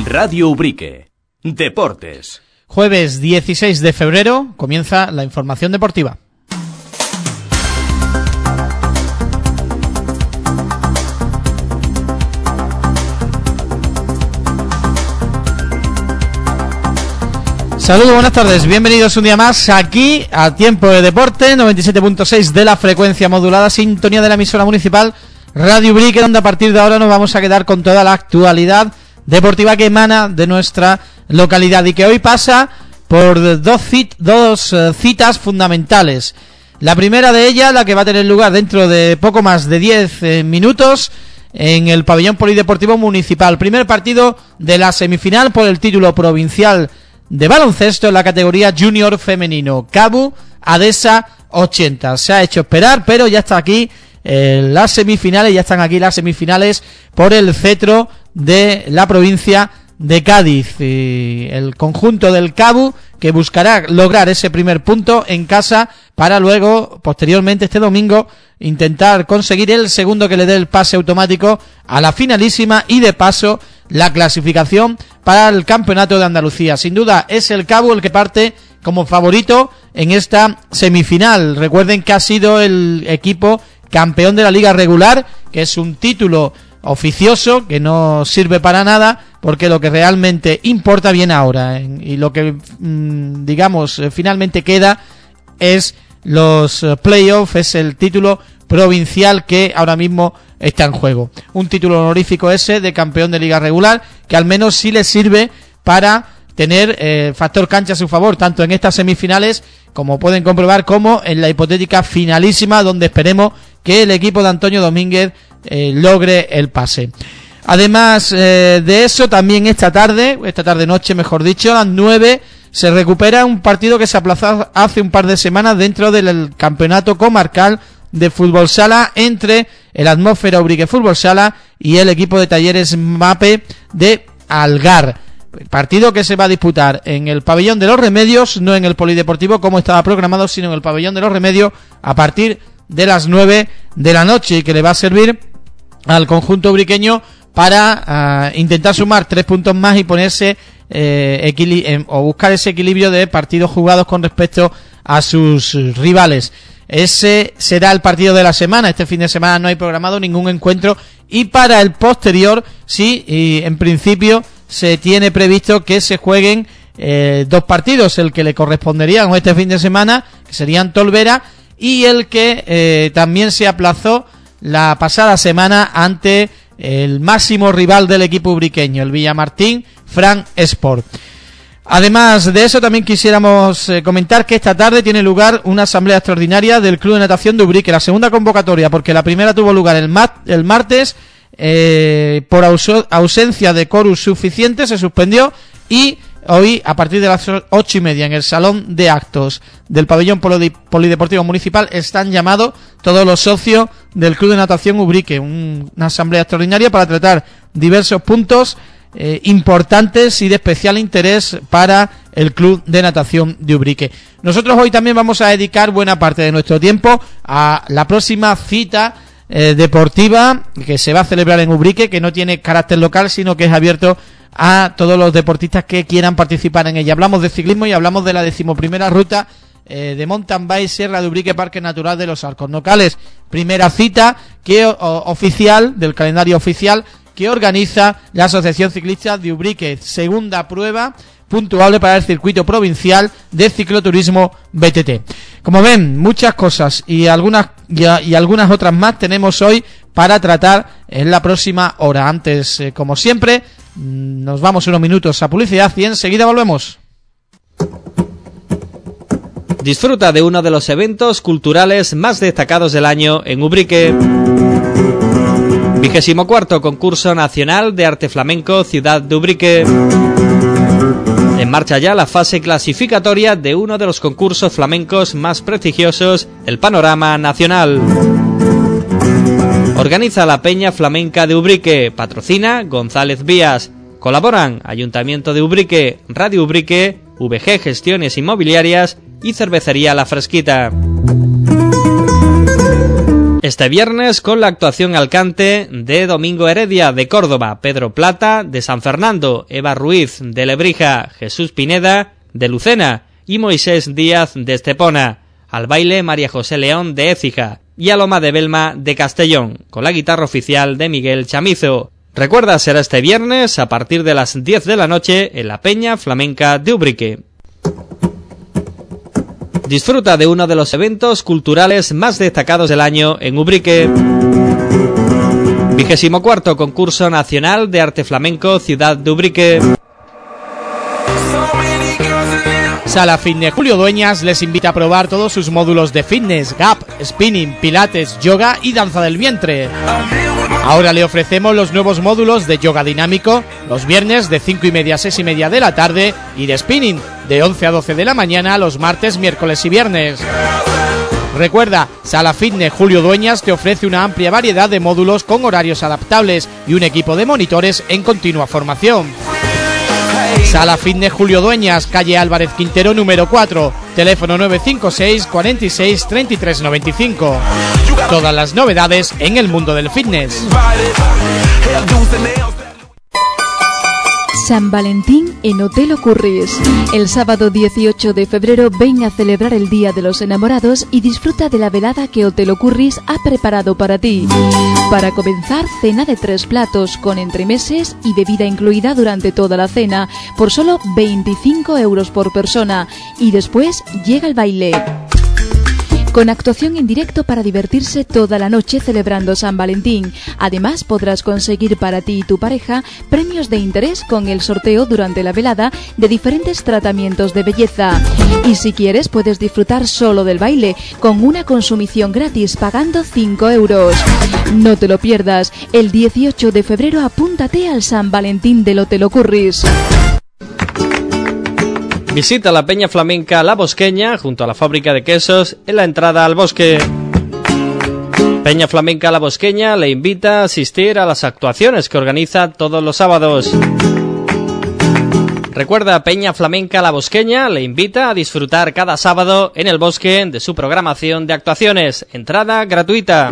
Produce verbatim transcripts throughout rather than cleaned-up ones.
Radio Ubrique. Deportes. Jueves dieciséis de febrero comienza la información deportiva. Saludos, buenas tardes, bienvenidos un día más aquí a Tiempo de Deporte, noventa y siete punto seis de la frecuencia modulada, sintonía de la emisora municipal Radio Ubrique, donde a partir de ahora nos vamos a quedar con toda la actualidad deportiva que emana de nuestra localidad y que hoy pasa por dos, cit- dos uh, citas fundamentales. La primera de ellas, la que va a tener lugar dentro de poco más de diez eh, minutos en el pabellón polideportivo municipal. Primer partido de la semifinal por el título provincial de baloncesto en la categoría junior femenino. Cabu Adesa ochenta. Se ha hecho esperar, pero ya está aquí eh, las semifinales, ya están aquí las semifinales por el cetro de la provincia de Cádiz. Y el conjunto del Cabu que buscará lograr ese primer punto en casa para luego, posteriormente este domingo, intentar conseguir el segundo que le dé el pase automático a la finalísima y de paso la clasificación para el campeonato de Andalucía. Sin duda es el Cabu el que parte como favorito en esta semifinal. Recuerden que ha sido el equipo campeón de la liga regular, que es un título oficioso que no sirve para nada, porque lo que realmente importa viene ahora, ¿eh? Y lo que mmm, digamos eh, finalmente queda es los eh, playoffs, es el título provincial que ahora mismo está en juego. Un título honorífico ese de campeón de liga regular, que al menos sí le sirve para tener eh, factor cancha a su favor, tanto en estas semifinales, como pueden comprobar, como en la hipotética finalísima, donde esperemos que el equipo de Antonio Domínguez eh, logre el pase. Además eh, de eso, también esta tarde, esta tarde noche mejor dicho, a las nueve, se recupera un partido que se aplazó hace un par de semanas dentro del campeonato comarcal de fútbol sala entre el Atmósfera Ubrique Fútbol Sala y el equipo de Talleres Mape de Algar. Partido que se va a disputar en el pabellón de los Remedios, no en el polideportivo como estaba programado, sino en el pabellón de los Remedios a partir de las nueve de la noche, y que le va a servir al conjunto ubriqueño para uh, intentar sumar tres puntos más y ponerse eh, equili- eh, o buscar ese equilibrio de partidos jugados con respecto a sus rivales. Ese será el partido de la semana. Este fin de semana no hay programado ningún encuentro, y para el posterior sí, y en principio se tiene previsto que se jueguen eh, dos partidos, el que le correspondería con este fin de semana, que serían Tolvera, y el que eh, también se aplazó la pasada semana ante el máximo rival del equipo ubriqueño, el Villamartín Fran Sport. Además de eso, también quisiéramos eh, comentar que esta tarde tiene lugar una asamblea extraordinaria del Club de Natación de Ubrique, la segunda convocatoria, porque la primera tuvo lugar el, mat- el martes, eh, por aus- ausencia de quórum suficiente, se suspendió, y hoy, a partir de las ocho y media, en el salón de actos del pabellón polideportivo municipal, están llamados todos los socios del Club de Natación Ubrique, un, una asamblea extraordinaria para tratar diversos puntos Eh, importantes y de especial interés para el Club de Natación de Ubrique. Nosotros hoy también vamos a dedicar buena parte de nuestro tiempo a la próxima cita eh, deportiva que se va a celebrar en Ubrique, que no tiene carácter local, sino que es abierto a todos los deportistas que quieran participar en ella. Hablamos de ciclismo y hablamos de la decimoprimera ruta eh, de mountain bike Sierra de Ubrique, Parque Natural de los Arcos Nocales. Primera cita que o, oficial del calendario oficial que organiza la Asociación Ciclista de Ubrique. Segunda prueba puntuable para el circuito provincial de cicloturismo B T T. Como ven, muchas cosas y algunas y, y algunas otras más tenemos hoy para tratar en la próxima hora. Antes, eh, como siempre, nos vamos unos minutos a publicidad y enseguida volvemos. Disfruta de uno de los eventos culturales más destacados del año en Ubrique. Vigésimo cuarto Concurso Nacional de Arte Flamenco Ciudad de Ubrique. En marcha ya la fase clasificatoria de uno de los concursos flamencos más prestigiosos, el Panorama Nacional. Organiza la Peña Flamenca de Ubrique, patrocina González Vías. Colaboran Ayuntamiento de Ubrique, Radio Ubrique, V G Gestiones Inmobiliarias y Cervecería La Fresquita. Este viernes con la actuación al cante de Domingo Heredia de Córdoba, Pedro Plata de San Fernando, Eva Ruiz de Lebrija, Jesús Pineda de Lucena y Moisés Díaz de Estepona. Al baile María José León de Écija y a Loma de Belma de Castellón, con la guitarra oficial de Miguel Chamizo. Recuerda, será este viernes a partir de las diez de la noche en la Peña Flamenca de Ubrique. Disfruta de uno de los eventos culturales más destacados del año en Ubrique. Vigésimo cuarto Concurso Nacional de Arte Flamenco Ciudad de Ubrique. Sala Fitness Julio Dueñas les invita a probar todos sus módulos de fitness, gap, spinning, pilates, yoga y danza del vientre. Ahora le ofrecemos los nuevos módulos de yoga dinámico, los viernes de cinco y media a seis y media de la tarde y de spinning de once a doce de la mañana los martes, miércoles y viernes. Recuerda, Sala Fitness Julio Dueñas te ofrece una amplia variedad de módulos con horarios adaptables y un equipo de monitores en continua formación. Sala Fitness Julio Dueñas, calle Álvarez Quintero número cuatro, teléfono nueve cinco seis, cuarenta y seis, treinta y tres noventa y cinco. Todas las novedades en el mundo del fitness. San Valentín en Hotel Ocurris. El sábado dieciocho de febrero ven a celebrar el Día de los Enamorados y disfruta de la velada que Hotel Ocurris ha preparado para ti. Para comenzar, cena de tres platos con entremeses y bebida incluida durante toda la cena por solo veinticinco euros por persona y después llega el baile. Con actuación en directo para divertirse toda la noche celebrando San Valentín. Además, podrás conseguir para ti y tu pareja premios de interés con el sorteo durante la velada de diferentes tratamientos de belleza. Y si quieres, puedes disfrutar solo del baile con una consumición gratis pagando cinco euros. No te lo pierdas. El dieciocho de febrero apúntate al San Valentín del Hotel Ocurris. Visita la Peña Flamenca La Bosqueña, junto a la fábrica de quesos, en la entrada al bosque. Peña Flamenca La Bosqueña le invita a asistir a las actuaciones que organiza todos los sábados. Recuerda, Peña Flamenca La Bosqueña le invita a disfrutar cada sábado en el bosque de su programación de actuaciones. Entrada gratuita.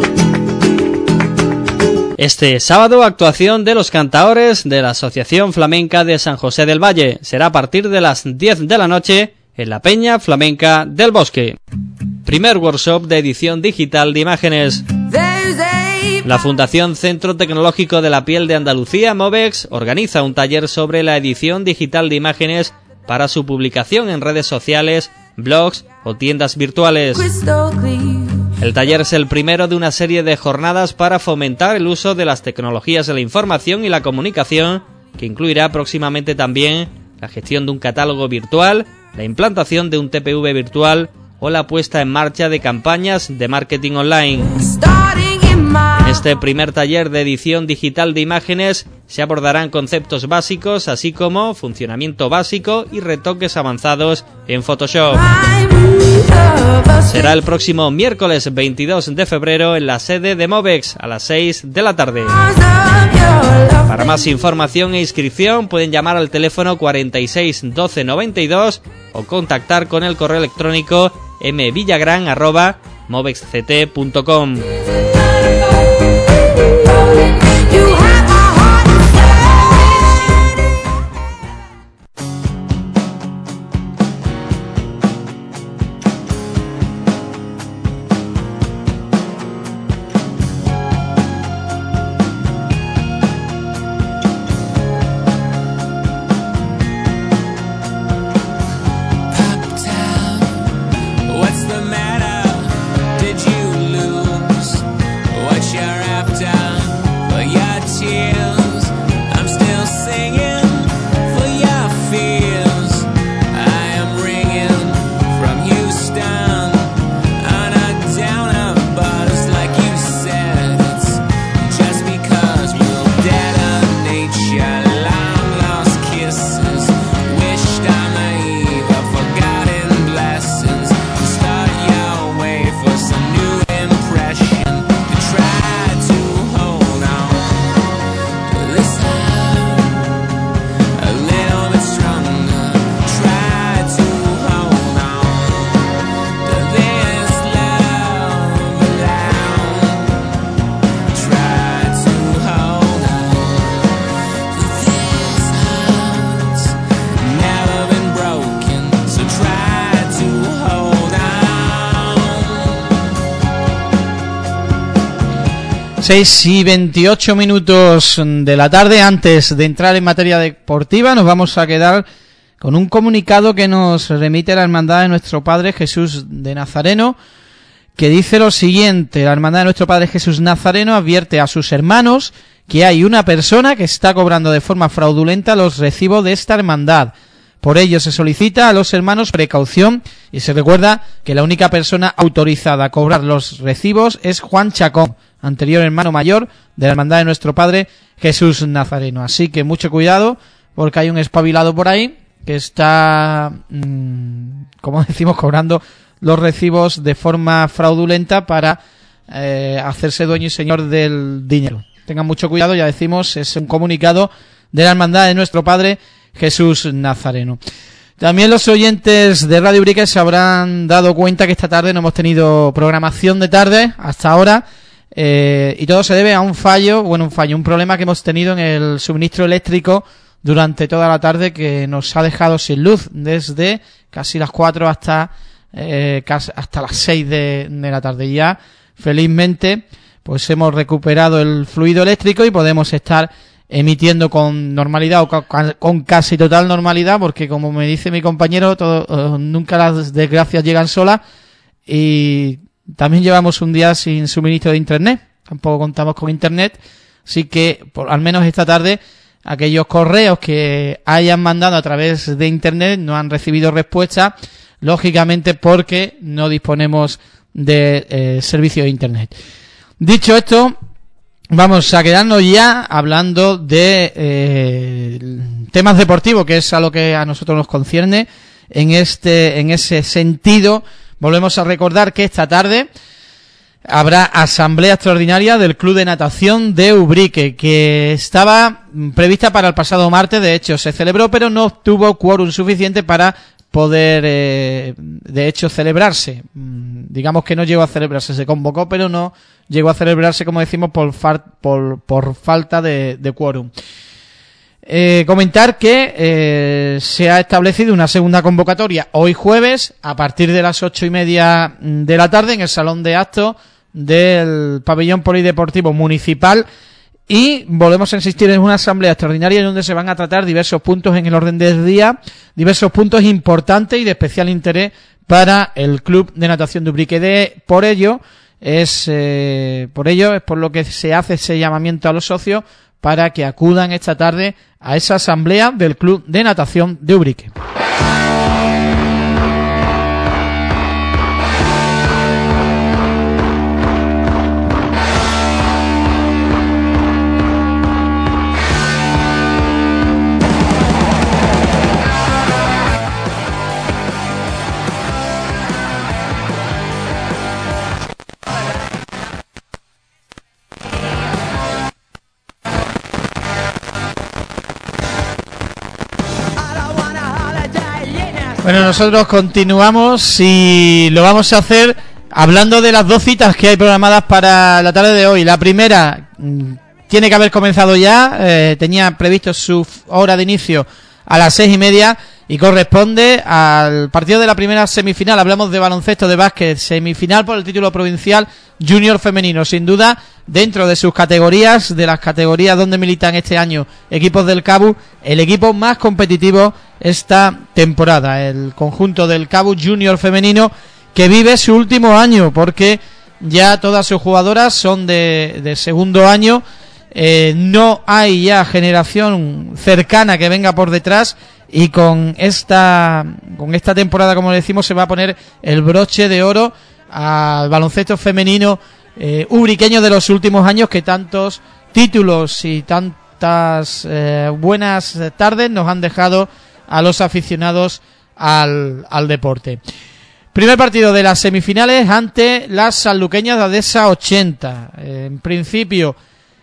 Este sábado, actuación de los cantaores de la Asociación Flamenca de San José del Valle. Será a partir de las diez de la noche en la Peña Flamenca del Bosque. Primer workshop de edición digital de imágenes. La Fundación Centro Tecnológico de la Piel de Andalucía, Movex, organiza un taller sobre la edición digital de imágenes para su publicación en redes sociales, blogs o tiendas virtuales. El taller es el primero de una serie de jornadas para fomentar el uso de las tecnologías de la información y la comunicación, que incluirá próximamente también la gestión de un catálogo virtual, la implantación de un T P V virtual o la puesta en marcha de campañas de marketing online. En este primer taller de edición digital de imágenes se abordarán conceptos básicos, así como funcionamiento básico y retoques avanzados en Photoshop. Será el próximo miércoles veintidós de febrero en la sede de Movex a las seis de la tarde. Para más información e inscripción pueden llamar al teléfono cuarenta y seis doce noventa y dos o contactar con el correo electrónico mvillagran arroba movexct punto com. seis y veintiocho minutos de la tarde. Antes de entrar en materia deportiva, nos vamos a quedar con un comunicado que nos remite la Hermandad de Nuestro Padre Jesús de Nazareno, que dice lo siguiente: la Hermandad de Nuestro Padre Jesús Nazareno advierte a sus hermanos que hay una persona que está cobrando de forma fraudulenta los recibos de esta hermandad. Por ello se solicita a los hermanos precaución y se recuerda que la única persona autorizada a cobrar los recibos es Juan Chacón, anterior hermano mayor de la Hermandad de Nuestro Padre Jesús Nazareno. Así que mucho cuidado, porque hay un espabilado por ahí que está, mmm, como decimos, cobrando los recibos de forma fraudulenta para eh, hacerse dueño y señor del dinero. Tengan mucho cuidado, ya decimos, es un comunicado de la Hermandad de Nuestro Padre Jesús Nazareno. También los oyentes de Radio Ubrique se habrán dado cuenta que esta tarde no hemos tenido programación de tarde hasta ahora, eh, y todo se debe a un fallo, bueno, un fallo, un problema que hemos tenido en el suministro eléctrico durante toda la tarde, que nos ha dejado sin luz desde casi las cuatro hasta eh, casi hasta las seis de, de la tarde. Ya, felizmente, pues hemos recuperado el fluido eléctrico y podemos estar emitiendo con normalidad o con, con casi total normalidad, porque como me dice mi compañero, todo, uh, nunca las desgracias llegan solas, y también llevamos un día sin suministro de internet, tampoco contamos con internet, así que por, al menos esta tarde aquellos correos que hayan mandado a través de internet no han recibido respuesta, lógicamente porque no disponemos de eh, servicio de internet. Dicho esto, vamos a quedarnos ya hablando de eh, temas deportivos, que es a lo que a nosotros nos concierne. En este, en ese sentido, volvemos a recordar que esta tarde habrá asamblea extraordinaria del Club de Natación de Ubrique, que estaba prevista para el pasado martes. De hecho se celebró, pero no obtuvo quórum suficiente para poder, eh, de hecho, celebrarse. Digamos que no llegó a celebrarse, se convocó, pero no llegó a celebrarse, como decimos, por, far, por, por falta de, de quórum. Eh, comentar que eh, se ha establecido una segunda convocatoria hoy jueves a partir de las ocho y media de la tarde en el Salón de Actos del Pabellón Polideportivo Municipal, y volvemos a insistir en una asamblea extraordinaria en donde se van a tratar diversos puntos en el orden del día, diversos puntos importantes y de especial interés para el Club de Natación de Ubrique. De, por ello es eh, por ello es por lo que se hace ese llamamiento a los socios para que acudan esta tarde a esa asamblea del Club de Natación de Ubrique. Bueno, nosotros continuamos y lo vamos a hacer hablando de las dos citas que hay programadas para la tarde de hoy. La primera mmm, tiene que haber comenzado ya, eh, tenía previsto su hora de inicio a las seis y media y corresponde al partido de la primera semifinal. Hablamos de baloncesto de básquet, semifinal por el título provincial junior femenino. Sin duda, dentro de sus categorías, de las categorías donde militan este año equipos del CABU, el equipo más competitivo esta temporada, el conjunto del CABU junior femenino, que vive su último año, porque ya todas sus jugadoras son de, de segundo año. Eh, no hay ya generación cercana que venga por detrás, y con esta con esta temporada, como decimos, se va a poner el broche de oro al baloncesto femenino eh, ubriqueño de los últimos años, que tantos títulos y tantas eh, buenas tardes nos han dejado a los aficionados al, al deporte. Primer partido de las semifinales ante las sanluqueñas de Adesa ochenta. Eh, en principio,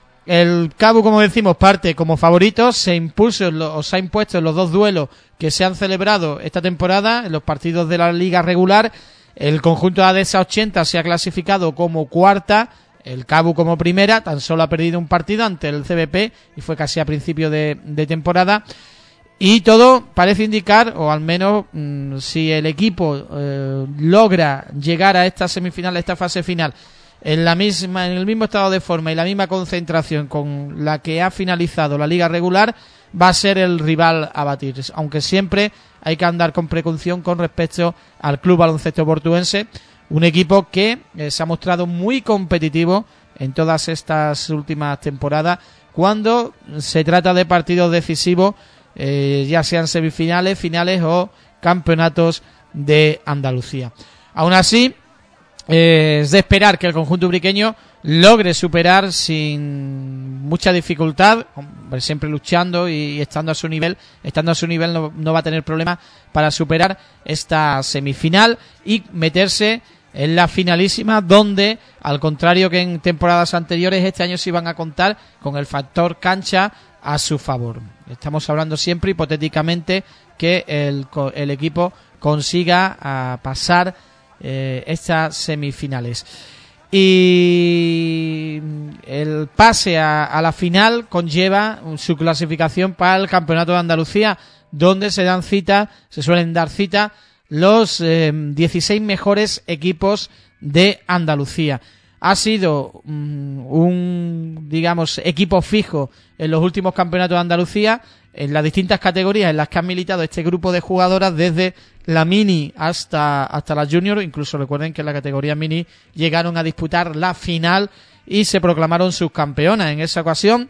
el CABU, como decimos, parte como favorito, se impulsa o se ha impuesto en los dos duelos que se han celebrado esta temporada, en los partidos de la liga regular. El conjunto de Adesa ochenta se ha clasificado como cuarta, el CABU como primera, tan solo ha perdido un partido ante el C B P y fue casi a principio de, de temporada. Y todo parece indicar, o al menos mmm, si el equipo eh, logra llegar a esta semifinal, a esta fase final, en la misma, en el mismo estado de forma y la misma concentración con la que ha finalizado la liga regular, va a ser el rival a batir, aunque siempre hay que andar con precaución con respecto al Club Baloncesto Portuense, un equipo que eh, se ha mostrado muy competitivo en todas estas últimas temporadas cuando se trata de partidos decisivos, eh, ya sean semifinales, finales o campeonatos de Andalucía. Aún así, eh, es de esperar que el conjunto ubriqueño logre superar sin mucha dificultad, siempre luchando y estando a su nivel, estando a su nivel no, no va a tener problema para superar esta semifinal y meterse en la finalísima, donde, al contrario que en temporadas anteriores, este año sí van a contar con el factor cancha a su favor. Estamos hablando siempre hipotéticamente que el, el equipo consiga a pasar eh, estas semifinales. Y el pase a, a la final conlleva su clasificación para el Campeonato de Andalucía, donde se dan cita, se suelen dar cita los eh, dieciséis mejores equipos de Andalucía. Ha sido um, un, digamos, equipo fijo en los últimos campeonatos de Andalucía, en las distintas categorías en las que han militado este grupo de jugadoras, desde la mini hasta hasta la junior. Incluso recuerden que en la categoría mini llegaron a disputar la final y se proclamaron subcampeonas. En esa ocasión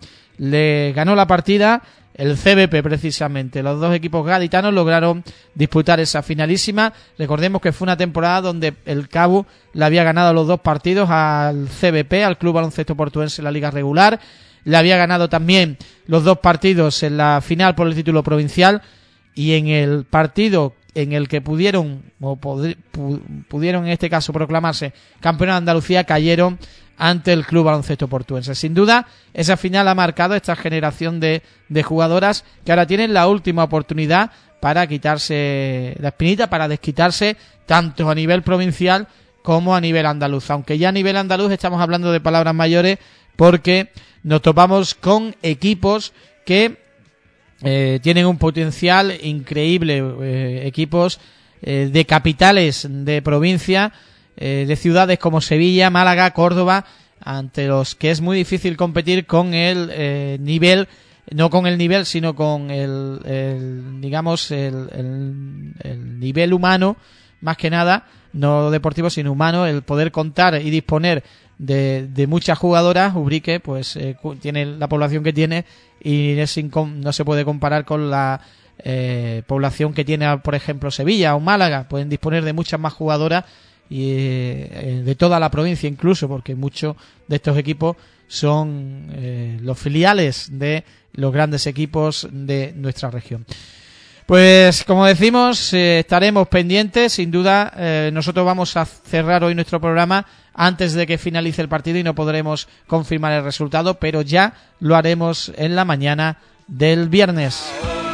le ganó la partida el C B P, precisamente. Los dos equipos gaditanos lograron disputar esa finalísima. Recordemos que fue una temporada donde el Cabu le había ganado los dos partidos al C B P, al Club Baloncesto Portuense, en la liga regular. Le había ganado también los dos partidos en la final por el título provincial, y en el partido en el que pudieron o pod- pudieron en este caso proclamarse campeones de Andalucía, cayeron ante el Club Baloncesto Portuense. Sin duda, esa final ha marcado esta generación de, de jugadoras que ahora tienen la última oportunidad para quitarse la espinita, para desquitarse tanto a nivel provincial como a nivel andaluz. Aunque ya a nivel andaluz estamos hablando de palabras mayores, porque nos topamos con equipos que eh, tienen un potencial increíble, eh, equipos eh, de capitales de provincia, eh, de ciudades como Sevilla, Málaga, Córdoba, ante los que es muy difícil competir con el eh, nivel, no con el nivel, sino con el, el digamos, el, el, el nivel humano, más que nada, no deportivo sino humano, el poder contar y disponer de, de muchas jugadoras. Ubrique pues eh, tiene la población que tiene y es incom- no se puede comparar con la eh, población que tiene, por ejemplo, Sevilla o Málaga. Pueden disponer de muchas más jugadoras y eh, de toda la provincia incluso, porque muchos de estos equipos son eh, los filiales de los grandes equipos de nuestra región. Pues como decimos, eh, estaremos pendientes, sin duda. Eh, nosotros vamos a cerrar hoy nuestro programa antes de que finalice el partido y no podremos confirmar el resultado, pero ya lo haremos en la mañana del viernes.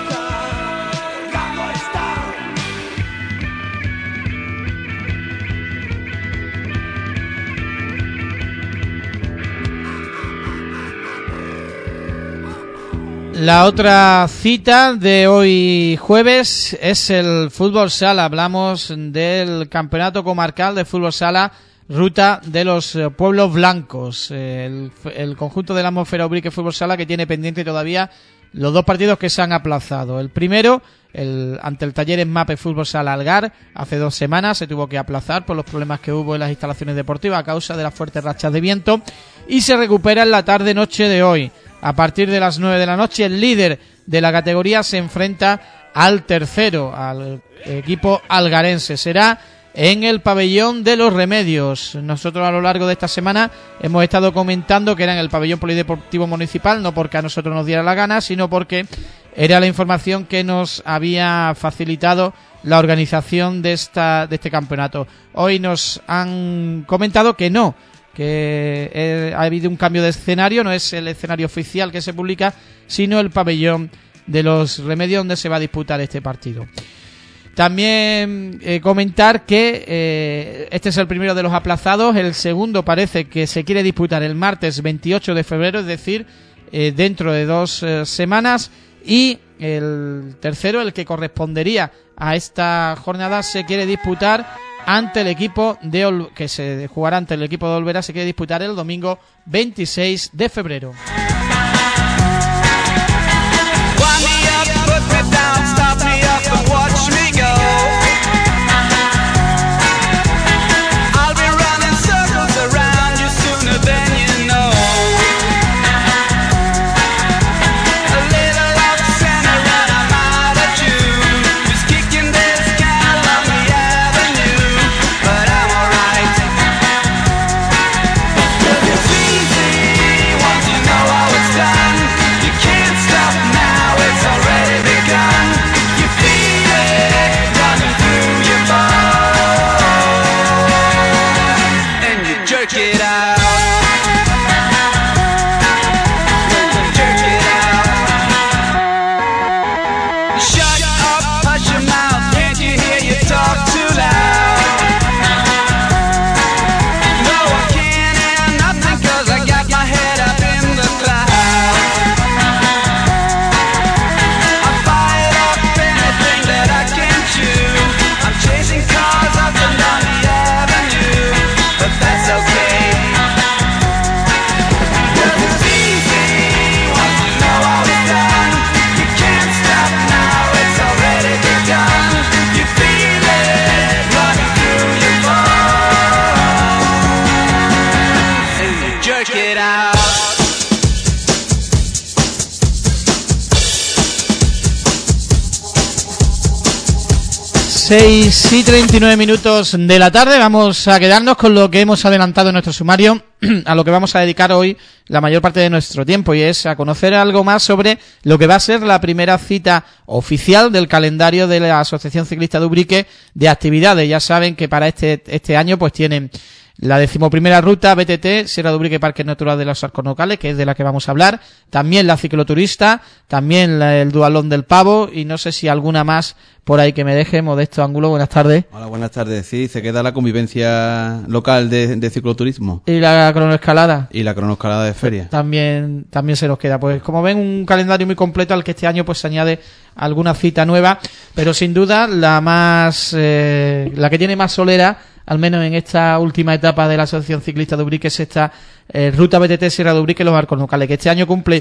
La otra cita de hoy jueves es el fútbol sala. Hablamos del campeonato comarcal de fútbol sala, Ruta de los Pueblos Blancos. El, el conjunto de la Atmósfera Ubrique Fútbol Sala, que tiene pendiente todavía los dos partidos que se han aplazado. El primero, el ante el Talleres Mape Fútbol Sala Algar, hace dos semanas se tuvo que aplazar por los problemas que hubo en las instalaciones deportivas a causa de las fuertes rachas de viento, y se recupera en la tarde-noche de hoy. A partir de las nueve de la noche, el líder de la categoría se enfrenta al tercero, al equipo algarense. Será en el pabellón de los Remedios. Nosotros a lo largo de esta semana hemos estado comentando que era en el pabellón polideportivo municipal, no porque a nosotros nos diera la gana, sino porque era la información que nos había facilitado la organización de esta de este campeonato. Hoy nos han comentado que no, que eh, ha habido un cambio de escenario, no es el escenario oficial que se publica, sino el pabellón de los Remedios donde se va a disputar este partido. También eh, comentar que eh, este es el primero de los aplazados. El segundo parece que se quiere disputar el martes veintiocho de febrero, es decir, eh, dentro de dos eh, semanas. Y el tercero, el que correspondería a esta jornada, se quiere disputar ante el equipo de Ol- que se jugará ante el equipo de Olvera, se quiere disputar el domingo veintiséis de febrero. seis y treinta y nueve minutos de la tarde. Vamos a quedarnos con lo que hemos adelantado en nuestro sumario, a lo que vamos a dedicar hoy la mayor parte de nuestro tiempo, y es a conocer algo más sobre lo que va a ser la primera cita oficial del calendario de la Asociación Ciclista de Ubrique de actividades. Ya saben que para este este año pues tienen la decimoprimera ruta B T T, Sierra de Ubrique Parque Natural de los Alcornocales, que es de la que vamos a hablar, también la cicloturista, también la, el dualón del Pavo, y no sé si alguna más por ahí que me deje. Modesto Ángulo, buenas tardes. Hola, buenas tardes. Sí, se queda la convivencia local de, de cicloturismo. Y la cronoescalada. Y la cronoescalada de feria. También, también se nos queda. Pues como ven, un calendario muy completo al que este año pues se añade alguna cita nueva, pero sin duda la más, eh, la que tiene más solera, al menos en esta última etapa de la Asociación Ciclista de Ubrique, es esta eh, Ruta B T T Sierra de Ubrique Los Alcornocales, que este año cumple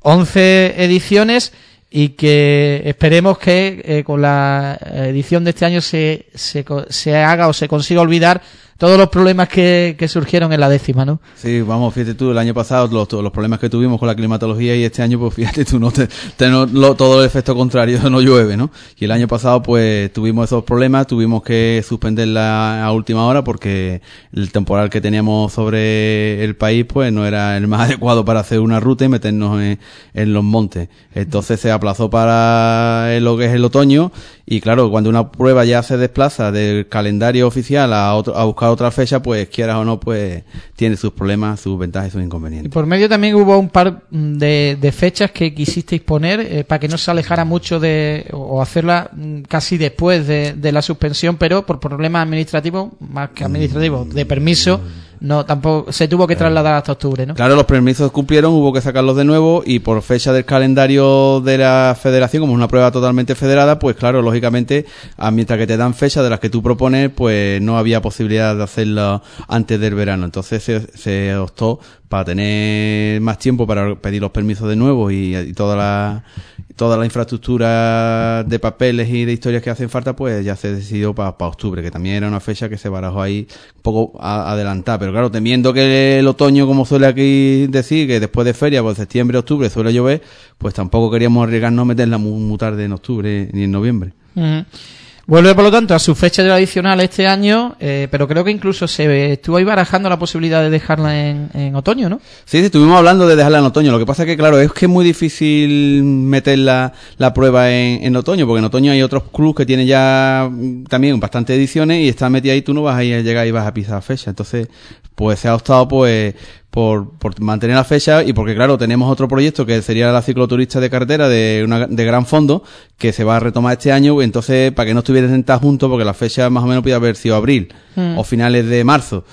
once ediciones y que esperemos que eh, con la edición de este año se, se, se haga o se consiga olvidar todos los problemas que, que surgieron en la décima, ¿no? Sí, vamos, fíjate tú, el año pasado los, los problemas que tuvimos con la climatología, y este año, pues fíjate tú, no te, te no, lo, todo el efecto contrario, no llueve, ¿no? Y el año pasado, pues tuvimos esos problemas, tuvimos que suspenderla a última hora porque el temporal que teníamos sobre el país, pues no era el más adecuado para hacer una ruta y meternos en, en los montes. Entonces se aplazó para lo que es el otoño, y claro, cuando una prueba ya se desplaza del calendario oficial a otro, a buscar otra fecha, pues quieras o no, pues tiene sus problemas, sus ventajas y sus inconvenientes. Y por medio también hubo un par de, de fechas que quisisteis poner eh, para que no se alejara mucho de, o hacerla casi después de, de la suspensión, pero por problemas administrativos, más que administrativos, de permiso, no, tampoco se tuvo que trasladar hasta octubre, ¿no? Claro, los permisos cumplieron, hubo que sacarlos de nuevo, y por fecha del calendario de la federación, como es una prueba totalmente federada, pues claro, lógicamente, a mientras que te dan fechas de las que tú propones, pues no había posibilidad de hacerlo antes del verano. Entonces se, se optó para tener más tiempo para pedir los permisos de nuevo y, y toda la toda la infraestructura de papeles y de historias que hacen falta, pues ya se decidió para pa octubre, que también era una fecha que se barajó ahí un poco a, adelantada. Pero claro, temiendo que el otoño, como suele aquí decir, que después de feria, pues septiembre, octubre suele llover, pues tampoco queríamos arriesgarnos a meterla muy, muy tarde en octubre ni en noviembre. Uh-huh. Vuelve, por lo tanto, a su fecha tradicional este año, eh, pero creo que incluso se estuvo ahí barajando la posibilidad de dejarla en, en otoño, ¿no? Sí, sí, estuvimos hablando de dejarla en otoño. Lo que pasa es que, claro, es que es muy difícil meter la, la prueba en, en otoño, porque en otoño hay otros clubs que tienen ya también bastantes ediciones y están metidas ahí, tú no vas a ir a llegar y vas a pisar fecha. Entonces, pues se ha optado, pues, por, por mantener la fecha, y porque claro, tenemos otro proyecto que sería la cicloturista de carretera de una, de gran fondo, que se va a retomar este año, entonces para que no estuvieran tan juntos, porque la fecha más o menos puede haber sido abril mm. o finales de marzo,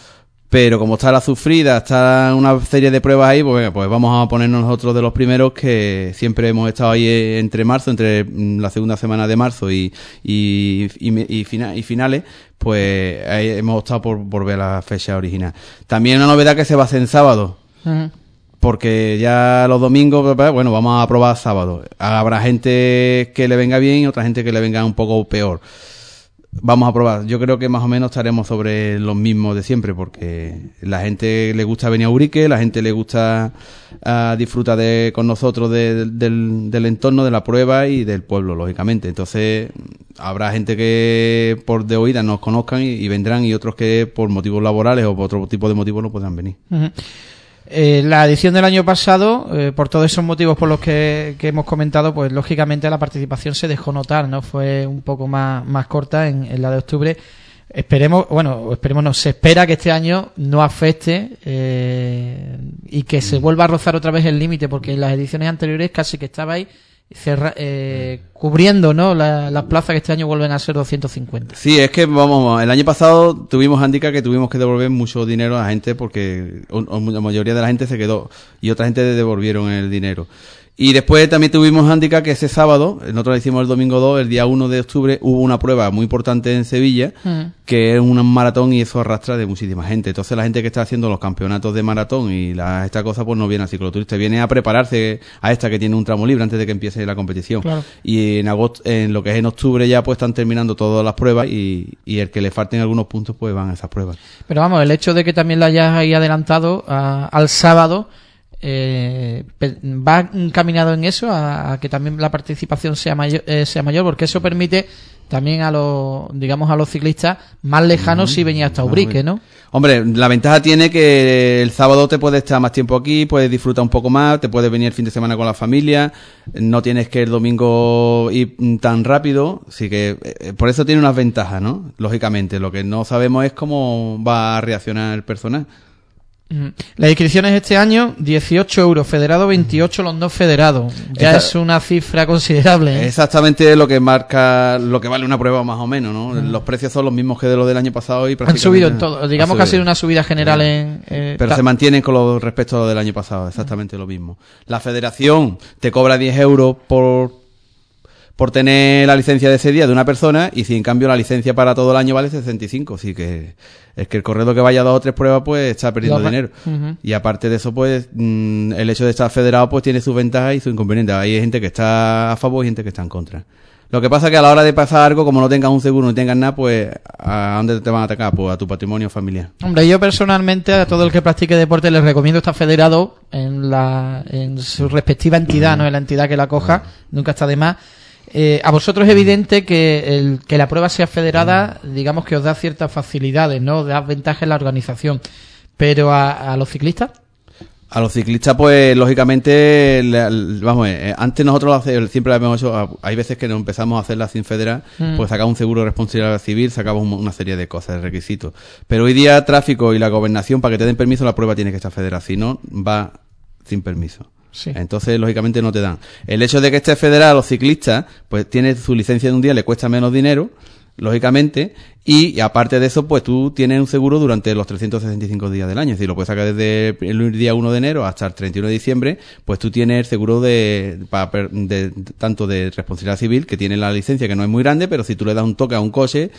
pero como está la sufrida, está una serie de pruebas ahí, pues, pues vamos a ponernos nosotros de los primeros que siempre hemos estado ahí entre marzo, entre la segunda semana de marzo y y, y, y, fina, y finales, pues ahí hemos optado por volver a la fecha original. También una novedad que se va a hacer en sábado, uh-huh. porque ya los domingos, bueno, vamos a probar sábado. Habrá gente que le venga bien y otra gente que le venga un poco peor. Vamos a probar. Yo creo que más o menos estaremos sobre los mismos de siempre, porque la gente le gusta venir a Ubrique, la gente le gusta uh, disfrutar de, con nosotros de, de, del, del entorno, de la prueba y del pueblo, lógicamente. Entonces, habrá gente que por de oídas nos conozcan y, y vendrán, y otros que por motivos laborales o por otro tipo de motivos no podrán venir. Uh-huh. Eh, la edición del año pasado, eh, por todos esos motivos por los que, que hemos comentado, pues lógicamente la participación se dejó notar, ¿no? Fue un poco más, más corta en, en la de octubre. Esperemos, bueno, esperemos no, se espera que este año no afecte eh, y que se vuelva a rozar otra vez el límite, porque en las ediciones anteriores casi que estaba ahí cerra, eh, cubriendo, ¿no? La, las plazas que este año vuelven a ser doscientos cincuenta. Sí, es que vamos, el año pasado tuvimos handicap que tuvimos que devolver mucho dinero a la gente porque o, o la mayoría de la gente se quedó y otra gente devolvieron el dinero. Y después también tuvimos handicap que ese sábado, nosotros lo hicimos el domingo dos, el día uno de octubre, hubo una prueba muy importante en Sevilla, mm. que es un maratón y eso arrastra de muchísima gente. Entonces la gente que está haciendo los campeonatos de maratón y la, esta cosa, pues no viene a cicloturista, viene a prepararse a esta que tiene un tramo libre antes de que empiece la competición. Claro. Y en agosto, en lo que es en octubre ya pues están terminando todas las pruebas y, y el que le falten algunos puntos pues van a esas pruebas. Pero vamos, el hecho de que también la hayas ahí adelantado a, al sábado, Eh, va encaminado en eso, a, a que también la participación sea mayor, eh, sea mayor, porque eso permite también a los, digamos, a los ciclistas más lejanos uh-huh. si venía hasta Ubrique, ¿no? Hombre, la ventaja tiene que el sábado te puedes estar más tiempo aquí, puedes disfrutar un poco más, te puedes venir el fin de semana con la familia, no tienes que el domingo ir tan rápido, así que eh, por eso tiene unas ventajas, ¿no? Lógicamente, lo que no sabemos es cómo va a reaccionar el personal. Las inscripciones este año, dieciocho euros, federado veintiocho los no federados. Ya Esa, es una cifra considerable, ¿eh? Exactamente lo que marca, lo que vale una prueba más o menos, ¿no? Uh-huh. Los precios son los mismos que de los del año pasado y prácticamente... Han subido en todo. Digamos que ha sido una subida general uh-huh. en... Eh, Pero ta- se mantienen con lo respecto a lo del año pasado, exactamente uh-huh. lo mismo. La federación te cobra diez euros por... por tener la licencia de ese día de una persona, y si en cambio la licencia para todo el año vale sesenta y cinco, así que es que el corredor que vaya a dos o tres pruebas pues está perdiendo Lo dinero. Uh-huh. Y aparte de eso pues mmm, el hecho de estar federado pues tiene sus ventajas y sus inconvenientes. Hay gente que está a favor y gente que está en contra. Lo que pasa es que a la hora de pasar algo, como no tengas un seguro ni tengas nada, pues ¿a dónde te van a atacar? Pues a tu patrimonio familiar. Hombre, yo personalmente a todo el que practique deporte les recomiendo estar federado en la en su respectiva entidad, ¿no? En la entidad que la coja, nunca está de más. Eh, a vosotros es evidente que el que la prueba sea federada, digamos que os da ciertas facilidades, ¿no? Da ventajas en la organización. Pero a, a los ciclistas... A los ciclistas, pues, lógicamente, le, le, vamos, eh, antes nosotros siempre lo hemos hecho, hay veces que nos empezamos a hacerla sin federar, mm. pues sacamos un seguro de responsabilidad civil, sacamos una serie de cosas, de requisitos. Pero hoy día, tráfico y la gobernación, para que te den permiso, la prueba tiene que estar federada, si no, va sin permiso. Sí. Entonces, lógicamente, no te dan. El hecho de que esté federado a los ciclistas, pues tiene su licencia de un día, le cuesta menos dinero, lógicamente, y, y aparte de eso, pues tú tienes un seguro durante los trescientos sesenta y cinco días del año. Es decir, lo puedes sacar desde el día uno de enero hasta el treinta y uno de diciembre, pues tú tienes el seguro de, de, de, de tanto de responsabilidad civil, que tiene la licencia, que no es muy grande, pero si tú le das un toque a un coche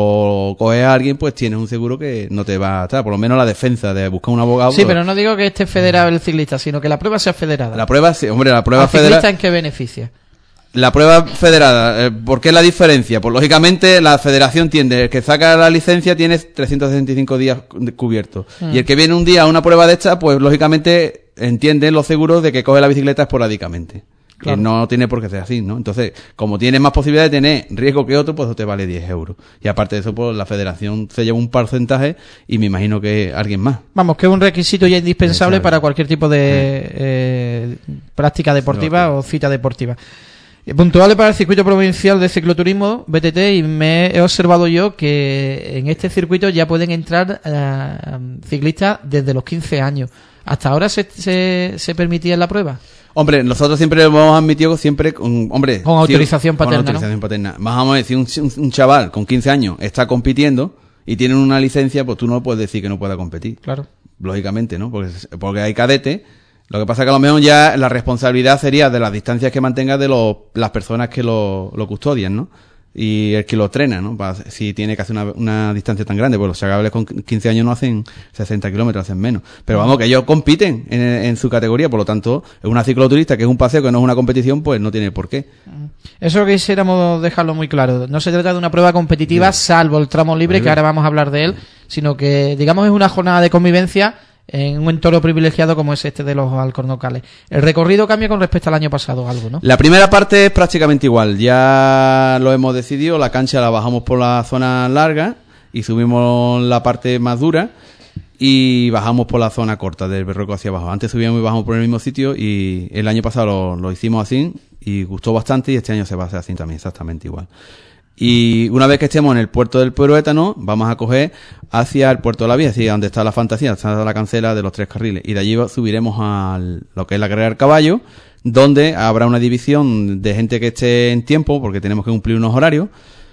o coges a alguien, pues tienes un seguro que no te va a estar, por lo menos la defensa de buscar un abogado. Sí, pero no digo que esté federado el ciclista, sino que la prueba sea federada. La prueba, sí, hombre, la prueba federada. ¿Al ciclista en qué beneficia? La prueba federada, eh, ¿por qué la diferencia? Pues lógicamente la federación tiende, el que saca la licencia tiene trescientos sesenta y cinco días cubiertos. Mm. Y el que viene un día a una prueba de esta, pues lógicamente entienden los seguros de que coge la bicicleta esporádicamente. Claro. Que no tiene por qué ser así, ¿no? Entonces, como tienes más posibilidad de tener riesgo que otro, pues eso te vale diez euros. Y aparte de eso, pues la federación se lleva un porcentaje y me imagino que alguien más. Vamos, que es un requisito ya indispensable Exacto. para cualquier tipo de sí. eh, práctica deportiva no, o cita deportiva. Puntuales para el circuito provincial de cicloturismo B T T, y me he observado yo que en este circuito ya pueden entrar uh, ciclistas desde los quince años. ¿Hasta ahora se, se, se permitía en la prueba? Hombre, nosotros siempre lo hemos admitido siempre con, hombre, con autorización tío, paterna, con autorización ¿no? paterna. Vamos a decir, un, un, un chaval con quince años está compitiendo y tienen una licencia, pues tú no puedes decir que no pueda competir. Claro. Lógicamente, ¿no? Porque, porque hay cadetes. Lo que pasa es que a lo mejor ya la responsabilidad sería de las distancias que mantenga de los, las personas que lo, lo custodian, ¿no? Y el que lo entrena, ¿no? Para, si tiene que hacer una, una distancia tan grande, pues los chacabales con quince años no hacen sesenta kilómetros, hacen menos. Pero vamos, que ellos compiten en, en su categoría, por lo tanto, es una cicloturista que es un paseo, que no es una competición, pues no tiene por qué. Eso que quisiéramos dejarlo muy claro. No se trata de una prueba competitiva, sí, salvo el tramo libre, sí, que ahora vamos a hablar de él, sino que, digamos, es una jornada de convivencia en un entorno privilegiado como es este de los Alcornocales. El recorrido cambia con respecto al año pasado, algo, ¿no? La primera parte es prácticamente igual. Ya lo hemos decidido. La cancha la bajamos por la zona larga y subimos la parte más dura y bajamos por la zona corta del Berroco hacia abajo. Antes subíamos y bajamos por el mismo sitio y el año pasado lo, lo hicimos así y gustó bastante, y este año se va a hacer así también, exactamente igual. Y una vez que estemos en el puerto del Pueroétano, vamos a coger hacia el puerto de la Vía, así donde está la fantasía, está la cancela de los tres carriles. Y de allí subiremos a lo que es la carrera del caballo, donde habrá una división de gente que esté en tiempo, porque tenemos que cumplir unos horarios.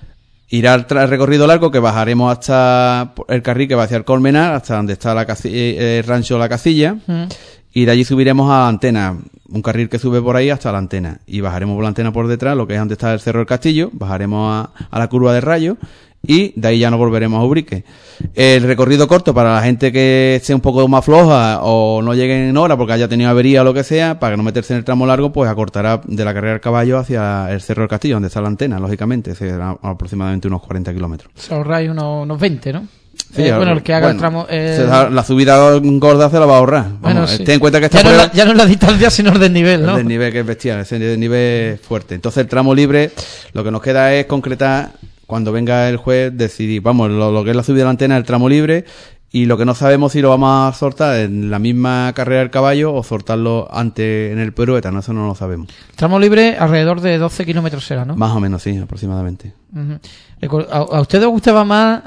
Irá el recorrido largo, que bajaremos hasta el carril que va hacia el Colmenar, hasta donde está la casi- el rancho La Casilla. Mm. Y de allí subiremos a Antena, un carril que sube por ahí hasta la Antena. Y bajaremos por la Antena por detrás, lo que es donde está el Cerro del Castillo, bajaremos a, a la curva de Rayo y de ahí ya nos volveremos a Ubrique. El recorrido corto para la gente que esté un poco más floja o no llegue en hora porque haya tenido avería o lo que sea, para no meterse en el tramo largo, pues acortará de la carrera del caballo hacia el Cerro del Castillo, donde está la Antena, lógicamente. Será aproximadamente unos cuarenta kilómetros. Se ahorráis unos, unos veinte, ¿no? Sí, eh, bueno, el que haga bueno, el tramo... Eh... Da, la subida gorda se la va a ahorrar. Vamos, bueno, sí. Ten en cuenta que esta ya, prueba, no la, ya no es la distancia, sino el desnivel, ¿no? El desnivel, que es bestial, es el desnivel fuerte. Entonces el tramo libre, lo que nos queda es concretar, cuando venga el juez, decidir, vamos, lo, lo que es la subida de la Antena, el tramo libre, y lo que no sabemos si lo vamos a sortar en la misma carrera del caballo o sortarlo antes en el Pueroétano, eso no lo sabemos. Tramo libre alrededor de doce kilómetros será, ¿no? Más o menos, sí, aproximadamente. Uh-huh. ¿A, ¿A usted os gustaba más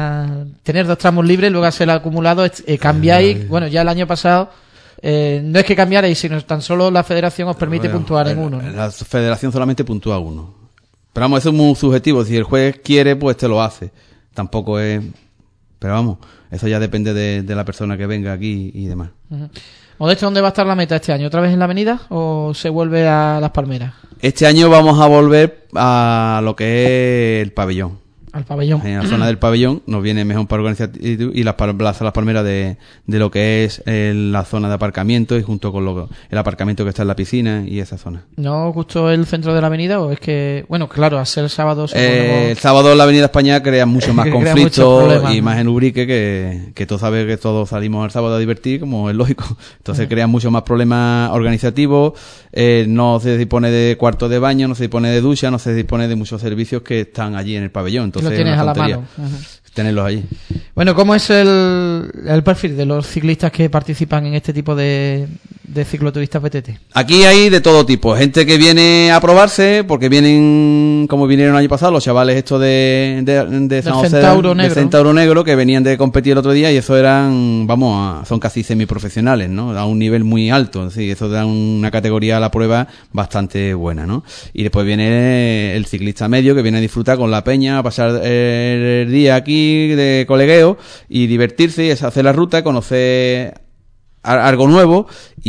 a tener dos tramos libres, luego hacer el acumulado, eh, cambiáis, eh, bueno, ya el año pasado, eh, no es que cambiarais, sino tan solo la federación os permite bueno, puntuar en uno, ¿no? La federación solamente puntúa uno. Pero vamos, eso es muy subjetivo, si el juez quiere, pues te lo hace. Tampoco es... Pero vamos, eso ya depende de, de la persona que venga aquí y demás. Uh-huh. Modesto, ¿dónde va a estar la meta este año? ¿Otra vez en la avenida o se vuelve a Las Palmeras? Este año vamos a volver a lo que es el pabellón. Al pabellón. En la zona del pabellón nos viene mejor para organizar y las plazas Las Palmeras de, de lo que es el, la zona de aparcamiento y junto con lo, el aparcamiento que está en la piscina y esa zona. ¿No os gustó el centro de la avenida o es que, bueno, claro, al ser el sábado... Eh, el sábado en la avenida España crea mucho más conflictos y más en Ubrique, que, que todos saben que todos salimos el sábado a divertir, como es lógico. Entonces uh-huh. crea mucho más problemas organizativos, eh, no se dispone de cuarto de baño, no se dispone de ducha, no se dispone de muchos servicios que están allí en el pabellón. Entonces, lo tienes a la mano. Uh-huh. Tenerlos allí. Bueno, ¿cómo es el, el perfil de los ciclistas que participan en este tipo de, de cicloturistas B T T? Aquí hay de todo tipo. Gente que viene a probarse, porque vienen, como vinieron el año pasado, los chavales estos de, de, de San José, Centauro de Negro. Centauro Negro, que venían de competir el otro día y eso eran, vamos, a, son casi semiprofesionales, ¿no? A un nivel muy alto. Sí, eso da una categoría a la prueba bastante buena, ¿no? Y después viene el ciclista medio, que viene a disfrutar con la peña, a pasar el día aquí de colegueo y divertirse y hacer la ruta, conocer algo nuevo,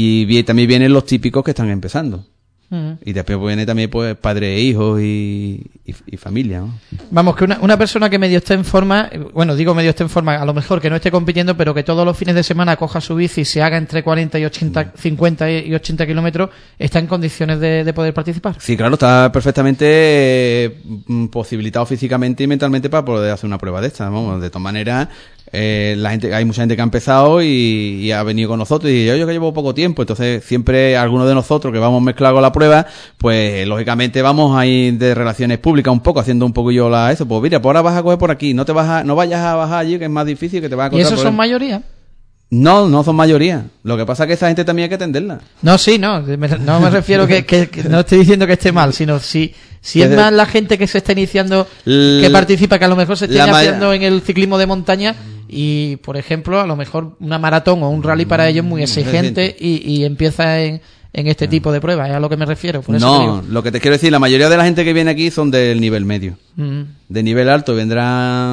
y también vienen los típicos que están empezando. Uh-huh. Y después viene también pues padres e hijos y, y, y familia, ¿no? Vamos, que una, una persona que medio esté en forma, bueno, digo medio esté en forma, a lo mejor que no esté compitiendo, pero que todos los fines de semana coja su bici y se haga entre cuarenta y ochenta, cincuenta y ochenta kilómetros, ¿está en condiciones de, de poder participar? Sí, claro, está perfectamente eh, posibilitado físicamente y mentalmente para poder hacer una prueba de esta. Vamos, de todas maneras, eh, la gente, hay mucha gente que ha empezado y, y ha venido con nosotros y yo, yo que llevo poco tiempo, entonces siempre algunos de nosotros que vamos mezclados con la prueba, pues lógicamente vamos a ir de relaciones públicas un poco, haciendo un poquillo la eso, pues mira, pues ahora vas a coger por aquí, no te vas a, no vayas a bajar allí, que es más difícil, que te vas a encontrar. ¿Y esos son mayoría? No, no son mayoría. Lo que pasa es que esa gente también hay que atenderla. No, sí, no, me, no me refiero que, que, que no estoy diciendo que esté mal, sino si si es más la gente que se está iniciando, que participa, que a lo mejor se esté haciendo ma- en el ciclismo de montaña. Y, por ejemplo, a lo mejor una maratón o un rally para ellos muy exigente y, y empieza en, en este tipo de pruebas, es a lo que me refiero. Por eso no, lo que te quiero decir, la mayoría de la gente que viene aquí son del nivel medio. Mm. De nivel alto vendrán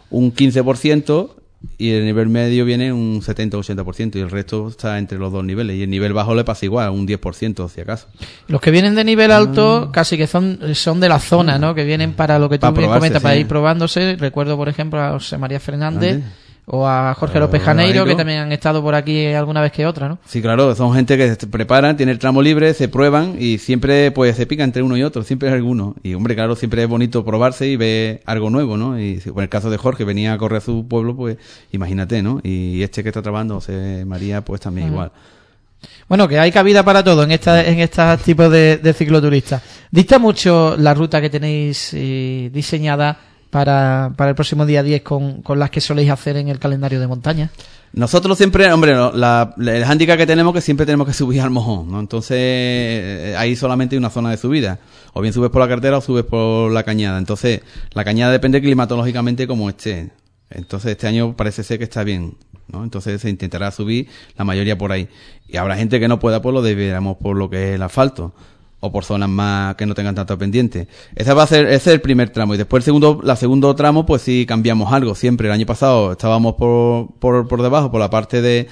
un quince por ciento y el nivel medio viene un setenta o ochenta por ciento y el resto está entre los dos niveles y el nivel bajo le pasa igual, un diez por ciento si acaso. Los que vienen de nivel alto casi que son son de la zona, ¿no? Que vienen para lo que tú Para bien probarse, comentas, para sí. ir probándose. Recuerdo, por ejemplo, a José María Fernández ¿Ande? o a Jorge O López Janeiro, Janeiro. que también han estado por aquí alguna vez que otra, ¿no? Sí, claro, son gente que se preparan, tienen el tramo libre, se prueban y siempre pues se pica entre uno y otro, siempre hay alguno. Y hombre, claro, siempre es bonito probarse y ver algo nuevo, ¿no? Y si, por el caso de Jorge, venía a correr a su pueblo, pues imagínate, ¿no? Y este que está trabajando, José María, pues también Ujú. igual. Bueno, que hay cabida para todo en esta, en estos tipos de, de cicloturistas. Dista mucho la ruta que tenéis eh, diseñada para, para el próximo día diez con, con las que soléis hacer en el calendario de montaña. Nosotros siempre, hombre, no, la, el hándicap que tenemos es que siempre tenemos que subir al mojón, ¿no? Entonces, eh, ahí solamente hay una zona de subida. O bien subes por la carretera o subes por la cañada. Entonces, la cañada depende climatológicamente como esté. Entonces, este año parece ser que está bien, ¿no? Entonces, se intentará subir la mayoría por ahí. Y habrá gente que no pueda, pues lo deberemos por lo que es el asfalto. O por zonas más que no tengan tanto pendiente. Ese va a ser, ese es el primer tramo. Y después el segundo, la segundo tramo, pues sí cambiamos algo. Siempre el año pasado estábamos por, por, por debajo, por la parte de,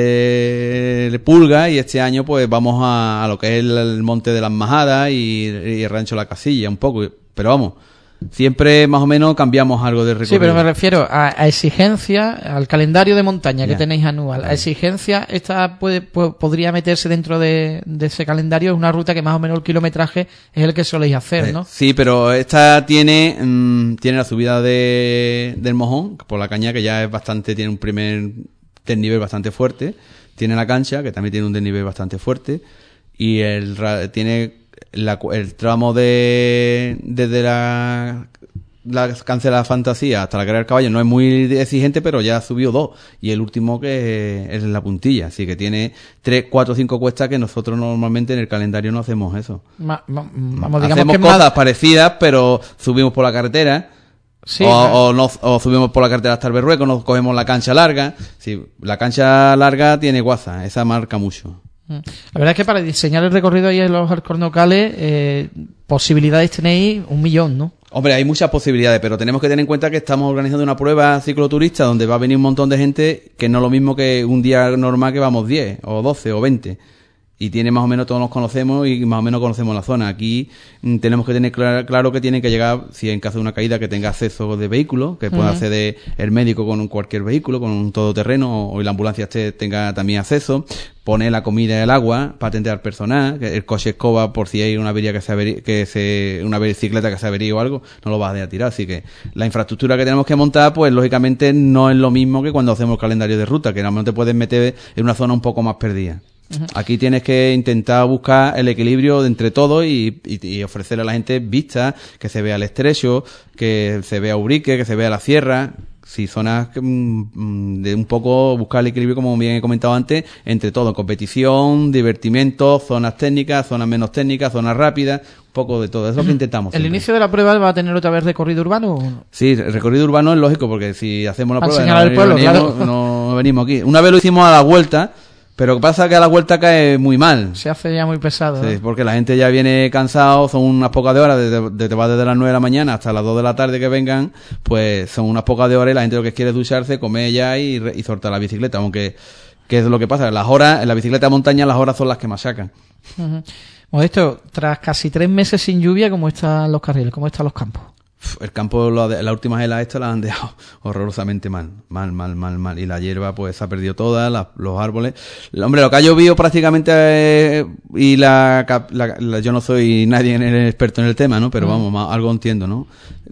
de Pulga, y este año pues vamos a, a lo que es el, el Monte de las Majadas y, y el Rancho La Casilla, un poco. Pero vamos, siempre más o menos cambiamos algo de recorrido. Sí, pero me refiero a, a exigencia, al calendario de montaña Ya. que tenéis anual. A exigencia, esta puede, puede- podría meterse dentro de, de ese calendario. Es una ruta que más o menos el kilometraje es el que soléis hacer, ¿no? Eh, sí, pero esta tiene mm, tiene la subida de, del Mojón, por la caña, que ya es bastante, tiene un primer desnivel bastante fuerte. Tiene la cancha, que también tiene un desnivel bastante fuerte. Y el ra- tiene la, el tramo de desde la la Cancela de la Fantasía hasta la Carrera del Caballo no es muy exigente, pero ya subió dos. Y el último que es la puntilla. Así que tiene tres, cuatro, cinco cuestas que nosotros normalmente en el calendario no hacemos eso. Ma- ma- vamos, digamos Hacemos que es cosas más- parecidas, pero subimos por la carretera. Sí, o, claro. o, nos- o subimos por la carretera hasta el Berrueco, nos cogemos la cancha larga. Sí, la cancha larga tiene guasa, esa marca mucho. La verdad es que para diseñar el recorrido ahí en los Alcornocales, eh, posibilidades tenéis un millón, ¿no? Hombre, hay muchas posibilidades, pero tenemos que tener en cuenta que estamos organizando una prueba cicloturista donde va a venir un montón de gente, que no es lo mismo que un día normal que vamos diez, o doce, o veinte. Y tiene más o menos, todos nos conocemos y más o menos conocemos la zona. Aquí mm, tenemos que tener clar- claro que tienen que llegar, si en caso de una caída, que tenga acceso de vehículo, que pueda Ujú. acceder el médico con un- cualquier vehículo, con un todoterreno, o, o la ambulancia este tenga también acceso. Poner la comida y el agua para atender al personal, que el coche escoba por si hay una avería que se averi- que se, una bicicleta que se avería o algo, no lo vas a dejar tirar. Así que la infraestructura que tenemos que montar, pues lógicamente no es lo mismo que cuando hacemos el calendario de ruta, que normalmente te puedes meter en una zona un poco más perdida. Aquí tienes que intentar buscar el equilibrio entre todo y, y, y ofrecerle a la gente vistas, que se vea el estrecho, que se vea Ubrique, que se vea la sierra. Si zonas que, mm, de un poco buscar el equilibrio, como bien he comentado antes, entre todo, competición, divertimento, zonas técnicas, zonas menos técnicas, zonas rápidas, un poco de todo. Eso es lo que intentamos. ¿El siempre. inicio de la prueba va a tener otra vez recorrido urbano o no? Sí, el recorrido urbano es lógico, porque si hacemos la Para prueba enseñar al pueblo, venimos, claro. no venimos aquí. Una vez lo hicimos a la vuelta, pero lo que pasa es que a la vuelta cae muy mal. Se hace ya muy pesado, ¿no? Sí, porque la gente ya viene cansado, son unas pocas de horas, desde, desde, va desde las nueve de la mañana hasta las dos de la tarde que vengan, pues son unas pocas de horas y la gente lo que quiere es ducharse, comer ya y, re- y soltar la bicicleta, aunque, ¿qué es lo que pasa? Las horas, en la bicicleta de montaña las horas son las que más sacan. Ujú. Modesto, tras casi tres meses sin lluvia, ¿cómo están los carriles? ¿Cómo están los campos? Uf, el campo, lo de- la última helada esta la han dejado horrorosamente mal, mal, mal, mal, mal. Y la hierba pues se ha perdido toda, la- los árboles. Hombre, lo que ha llovido prácticamente, eh, y la, cap- la- la- yo no soy nadie en el experto en el tema, ¿no? Pero vamos, ma- algo entiendo, ¿no?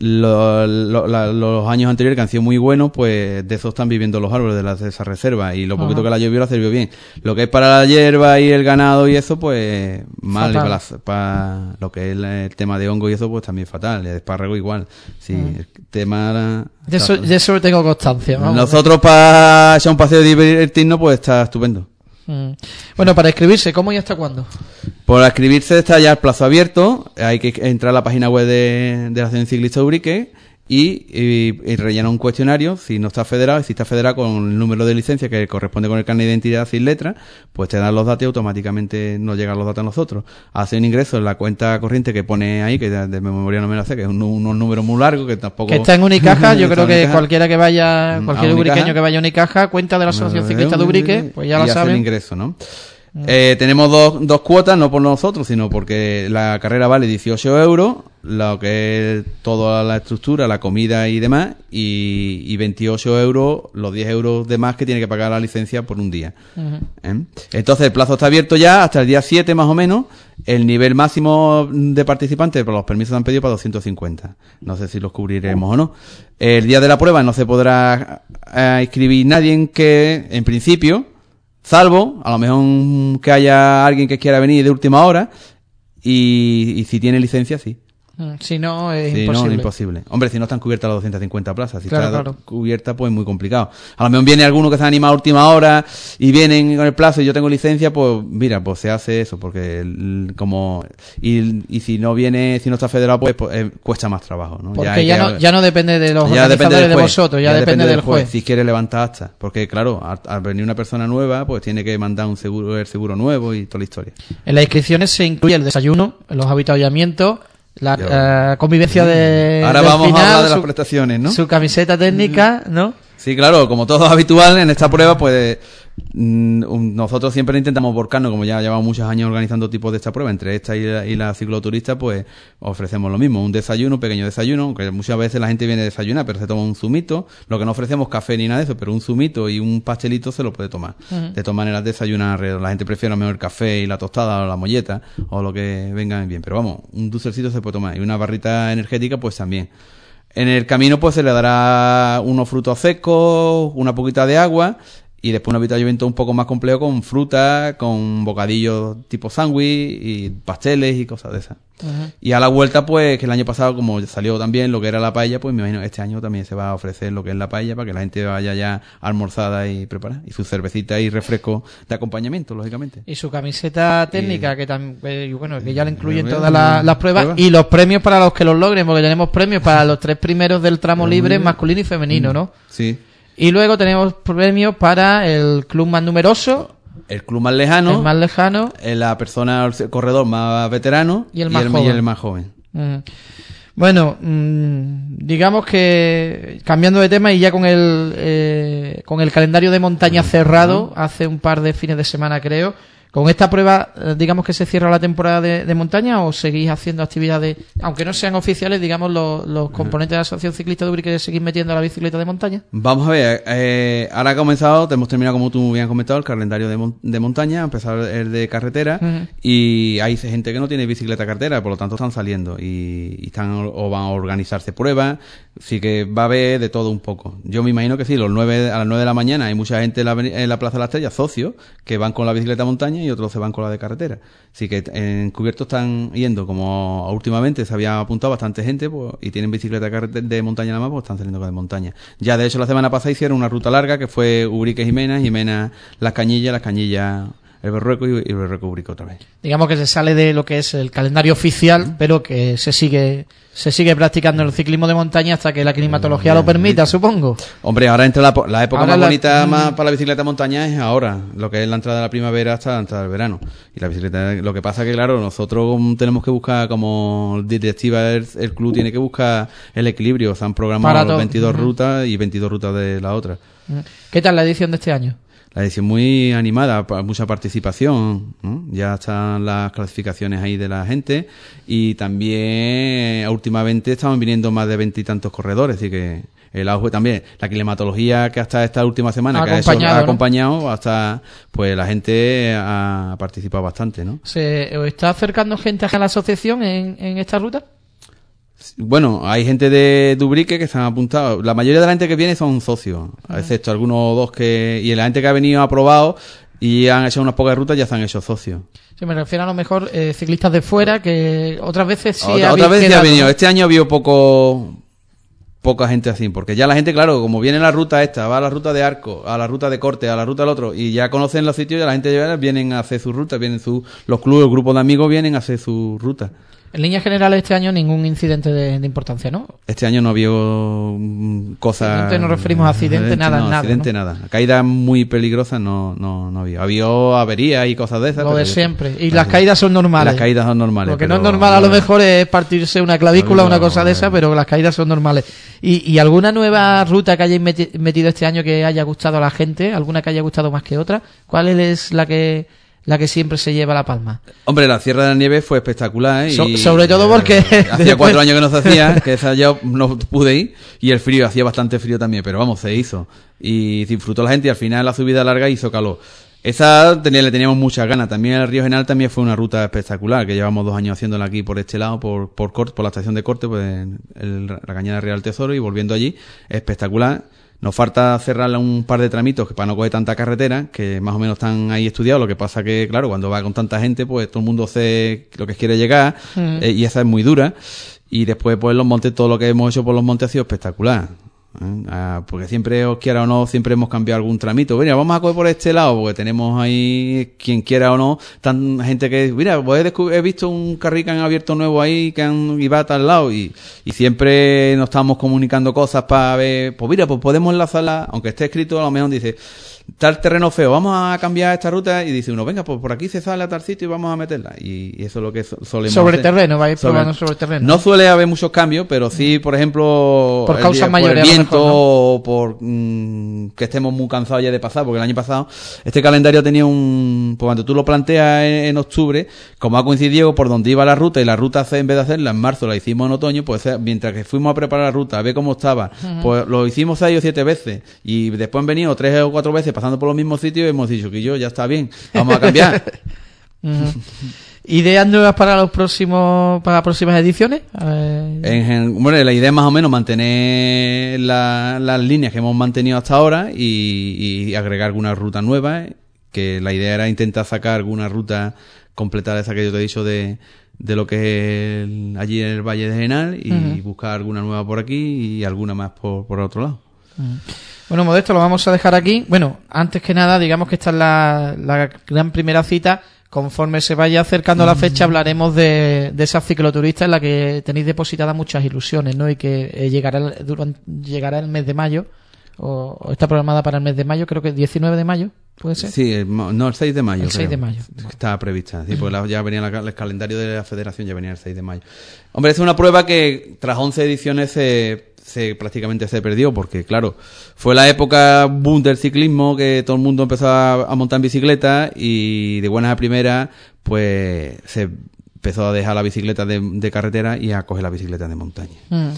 Lo- lo- la- los años anteriores que han sido muy buenos, pues de eso están viviendo los árboles de, las, de esa reserva. Y lo poquito Ajá. que la llovió la sirvió bien. Lo que es para la hierba y el ganado y eso, pues mal. Y Fatal. para, las- para lo que es la- el tema de hongo y eso, pues también fatal. El espárrago igual. Sí, el tema... la- De eso, de eso tengo constancia. Vamos. Nosotros para echar un paseo y divertirnos, pues está estupendo. Mm. Bueno, para inscribirse, ¿cómo y hasta cuándo? Por inscribirse está ya el plazo abierto, hay que entrar a la página web de, de la Asociación Ciclista Ubrique Y, y, y rellena un cuestionario, si no está federado, y si está federado con el número de licencia que corresponde con el carnet de identidad sin letra, pues te dan los datos y automáticamente nos llegan los datos a nosotros. Hace un ingreso en la cuenta corriente que pone ahí, que de memoria no me lo sé, que es un, unos números muy largos, que tampoco... Que está en Unicaja, yo creo que cualquiera que vaya, cualquier ubriqueño que vaya a Unicaja, cuenta de la Asociación Ciclista de Ubrique, pues ya la saben. El ingreso, ¿no? Eh, tenemos dos, dos cuotas, no por nosotros, sino porque la carrera vale dieciocho euros, lo que es toda la estructura, la comida y demás, y, y veintiocho euros, los diez euros de más que tiene que pagar la licencia por un día. Uh-huh. ¿Eh? Entonces el plazo está abierto ya hasta el día siete más o menos. El nivel máximo de participantes, por los permisos han pedido para doscientos cincuenta. No sé si los cubriremos o no. El día de la prueba no se podrá eh, inscribir nadie en que, en principio, salvo, a lo mejor que haya alguien que quiera venir de última hora y, y si tiene licencia, sí. Si no, es sí, imposible. No, es imposible. Hombre, si no están cubiertas las doscientas cincuenta plazas. Si claro, está claro. cubierta, pues muy complicado. A lo mejor viene alguno que se ha animado a última hora y vienen con el plazo y yo tengo licencia, pues mira, pues se hace eso, porque el, como... Y, y si no viene, si no está federado, pues, pues eh, cuesta más trabajo, ¿no? Porque ya, ya, que, no, ya no depende de los ya organizadores de vosotros, ya, ya depende, depende del juez. juez. Si quiere levantar hasta. Porque claro, al, al venir una persona nueva, pues tiene que mandar un seguro, el seguro nuevo y toda la historia. En las inscripciones se incluye el desayuno, los avituallamientos, la uh, convivencia de ahora del vamos final, a hablar de las su, prestaciones, ¿no? Su camiseta técnica, ¿no? Sí, claro, como todo es habitual en esta prueba, pues mmm, nosotros siempre intentamos volcarnos, como ya llevamos muchos años organizando tipos de esta prueba, entre esta y la, y la cicloturista, pues ofrecemos lo mismo, un desayuno, un pequeño desayuno, aunque muchas veces la gente viene a desayunar, pero se toma un zumito, lo que no ofrecemos café ni nada de eso, pero un zumito y un pastelito se lo puede tomar. Uh-huh. De todas maneras, desayunar, la gente prefiere a lo mejor el café y la tostada o la molleta, o lo que venga bien, pero vamos, un dulcecito se puede tomar, y una barrita energética, pues también. En el camino pues se le dará unos frutos secos, una poquita de agua y después un avituallamiento un poco más complejo con fruta, con bocadillos tipo sándwich y pasteles y cosas de esas. Uh-huh. Y a la vuelta pues que el año pasado como salió también lo que era la paella, pues me imagino que este año también se va a ofrecer lo que es la paella para que la gente vaya ya almorzada y preparada. Y su cervecita y refresco de acompañamiento, lógicamente. Y su camiseta técnica y, que también, eh, bueno, que ya la incluyen eh, todas la, las pruebas ¿prueba? Y los premios para los que los logren, porque tenemos premios para los tres primeros del tramo libre, masculino y femenino, ¿no? Sí. Y luego tenemos premios para el club más numeroso, el club más lejano, el más lejano, la persona, el corredor más veterano y el más y el, joven. Y el más joven. Mm. Bueno, mmm, digamos que cambiando de tema y ya con el eh, con el calendario de montaña cerrado hace un par de fines de semana creo. ¿Con esta prueba, digamos que se cierra la temporada de, de montaña o seguís haciendo actividades, aunque no sean oficiales, digamos, los, los componentes de la Asociación Ciclista de Ubrique, seguís metiendo la bicicleta de montaña? Vamos a ver, eh, ahora ha comenzado, te hemos terminado, como tú me has comentado, el calendario de, mon- de montaña, a empezar el de carretera, uh-huh. Y hay gente que no tiene bicicleta carretera, por lo tanto están saliendo y, y están o van a organizarse pruebas, sí que va a haber de todo un poco. Yo me imagino que sí, los nueve, a las nueve de la mañana hay mucha gente en la, en la Plaza de la Estrella, socios, que van con la bicicleta de montaña y otros se van con la de carretera. Así que en cubierto están yendo, como últimamente se había apuntado bastante gente, pues, y tienen bicicleta de montaña nada más, pues están saliendo con de montaña. Ya de hecho la semana pasada hicieron una ruta larga que fue Ubrique Jimena, Jimena Las Cañillas, Las Cañillas el Berrueco y el Berrueco Ubrique otra vez. Digamos que se sale de lo que es el calendario oficial, uh-huh. Pero que se sigue se sigue practicando el ciclismo de montaña hasta que la climatología uh-huh. lo permita, supongo. Hombre, ahora entra la, la época ahora más la, bonita uh-huh. más para la bicicleta de montaña es ahora, lo que es la entrada de la primavera hasta la entrada del verano. Y la bicicleta, lo que pasa que claro, nosotros tenemos que buscar, como directiva el, el club tiene que buscar el equilibrio, se han programado los veintidós uh-huh. rutas y veintidós rutas de la otra. Uh-huh. ¿Qué tal la edición de este año? La edición muy animada, mucha participación, ¿no? Ya están las clasificaciones ahí de la gente y también últimamente estaban viniendo más de veintitantos corredores, así que el auge también, la climatología que hasta esta última semana ha que acompañado, ha, hecho, ha acompañado, ¿no? Hasta pues la gente ha participado bastante, ¿no? ¿Se está acercando gente a la asociación en, en esta ruta? Bueno, hay gente de Ubrique que se han apuntado. La mayoría de la gente que viene son socios, uh-huh. excepto algunos o dos que... Y la gente que ha venido ha probado y han hecho unas pocas rutas ya se han hecho socios. Sí, me refiero a lo mejor eh, ciclistas de fuera que otras veces sí Otra, ha Otras veces quedado, ha venido. ¿no? Este año ha habido poco... poca gente así, porque ya la gente, claro, como viene la ruta esta, va a la ruta de Arco, a la ruta de Corte, a la ruta del otro, y ya conocen los sitios, ya la gente ya vienen a hacer su ruta, vienen su, los clubes, los grupos de amigos vienen a hacer su ruta. En líneas generales este año ningún incidente de, de importancia, ¿no? Este año no había um, cosas... Accidente, nos referimos a accidente, nada, no, nada. Accidente, ¿no? nada. Caídas muy peligrosas no, no, no había. Había averías y cosas de esas. Lo pero de yo- siempre. Y Así. las caídas son normales. Las caídas son normales. Lo que pero- no es normal a lo mejor es partirse una clavícula o una cosa de esa, pero las caídas son normales. ¿Y, y alguna nueva ruta que hayáis meti- metido este año que haya gustado a la gente? ¿Alguna que haya gustado más que otra? ¿Cuál es la que la que siempre se lleva la palma? Hombre, la Sierra de la Nieve fue espectacular. ¿eh? So- y, sobre todo porque eh, hacía después- cuatro años que no se hacía, que esa yo no pude ir. Y el frío, hacía bastante frío también, pero vamos, se hizo. Y disfrutó la gente y al final la subida larga hizo calor. Esa tenía, le teníamos muchas ganas. También el Río Genal también fue una ruta espectacular, que llevamos dos años haciéndola aquí por este lado, por por, Cort- por la estación de Corte, pues el, la Cañada Real Tesoro, y volviendo allí, espectacular. Nos falta cerrarle un par de tramitos que para no coger tanta carretera, que más o menos están ahí estudiados. Lo que pasa que, claro, cuando va con tanta gente, pues todo el mundo hace lo que quiere llegar, Mm. eh, y esa es muy dura. Y después, pues los montes, todo lo que hemos hecho por los montes ha sido espectacular. ¿eh? Ah, porque siempre, os quiera o no, siempre hemos cambiado algún tramito. Mira, vamos a coger por este lado, porque tenemos ahí, quien quiera o no, tan gente que, mira, pues he, descu- he visto un carril que han abierto nuevo ahí, que han, y va a tal lado, y, y siempre nos estamos comunicando cosas para ver, pues mira, pues podemos enlazarla, aunque esté escrito, a lo mejor dice, tal terreno feo, vamos a cambiar esta ruta, y dice uno, venga, pues por aquí se sale a tal sitio y vamos a meterla, y, y eso es lo que so- solemos Sobre hacer. terreno, vais Sobre- probando sobre terreno. No suele haber muchos cambios, pero sí, por ejemplo, Por el causas día- mayores, por a el lo viento, mejor, ¿no? o por mm, que estemos muy cansados ya de pasar, porque el año pasado este calendario tenía un, pues cuando tú lo planteas en, en octubre, como ha coincidido por donde iba la ruta, y la ruta hace- en vez de hacerla en marzo la hicimos en otoño, pues eh, mientras que fuimos a preparar la ruta, a ver cómo estaba, pues lo hicimos seis o siete veces, y después han venido tres o cuatro veces pasando por los mismos sitios, y hemos dicho que yo ya está bien, vamos a cambiar. Ujú. ¿Ideas nuevas para los próximos para las próximas ediciones? Eh, En, gen- bueno, la idea es más o menos mantener la- las líneas que hemos mantenido hasta ahora, y, y agregar alguna ruta nueva, eh, que la idea era intentar sacar alguna ruta completa, esa que yo te he dicho de, de lo que es el- allí en el Valle de Genal, y Ujú. buscar alguna nueva por aquí y alguna más por, por otro lado. Bueno, Modesto, lo vamos a dejar aquí. Bueno, antes que nada, digamos que esta es la, la gran primera cita. Conforme se vaya acercando la fecha, hablaremos de, de esas cicloturistas en la que tenéis depositadas muchas ilusiones, ¿no? Y que eh, llegará, el- durante, llegará el mes de mayo, o, o está programada para el mes de mayo, creo que el diecinueve de mayo, ¿puede ser? Sí, el mo- no, el seis de mayo. El seis creo. de mayo. Estaba prevista. Sí, porque la- ya venía la- el calendario de la federación, ya venía el seis de mayo. Hombre, es una prueba que tras once ediciones se, se prácticamente se perdió, porque claro, fue la época boom del ciclismo, que todo el mundo empezó a, a montar en bicicleta, y de buenas a primeras, pues se empezó a dejar la bicicleta de, de carretera y a coger la bicicleta de montaña. Mm.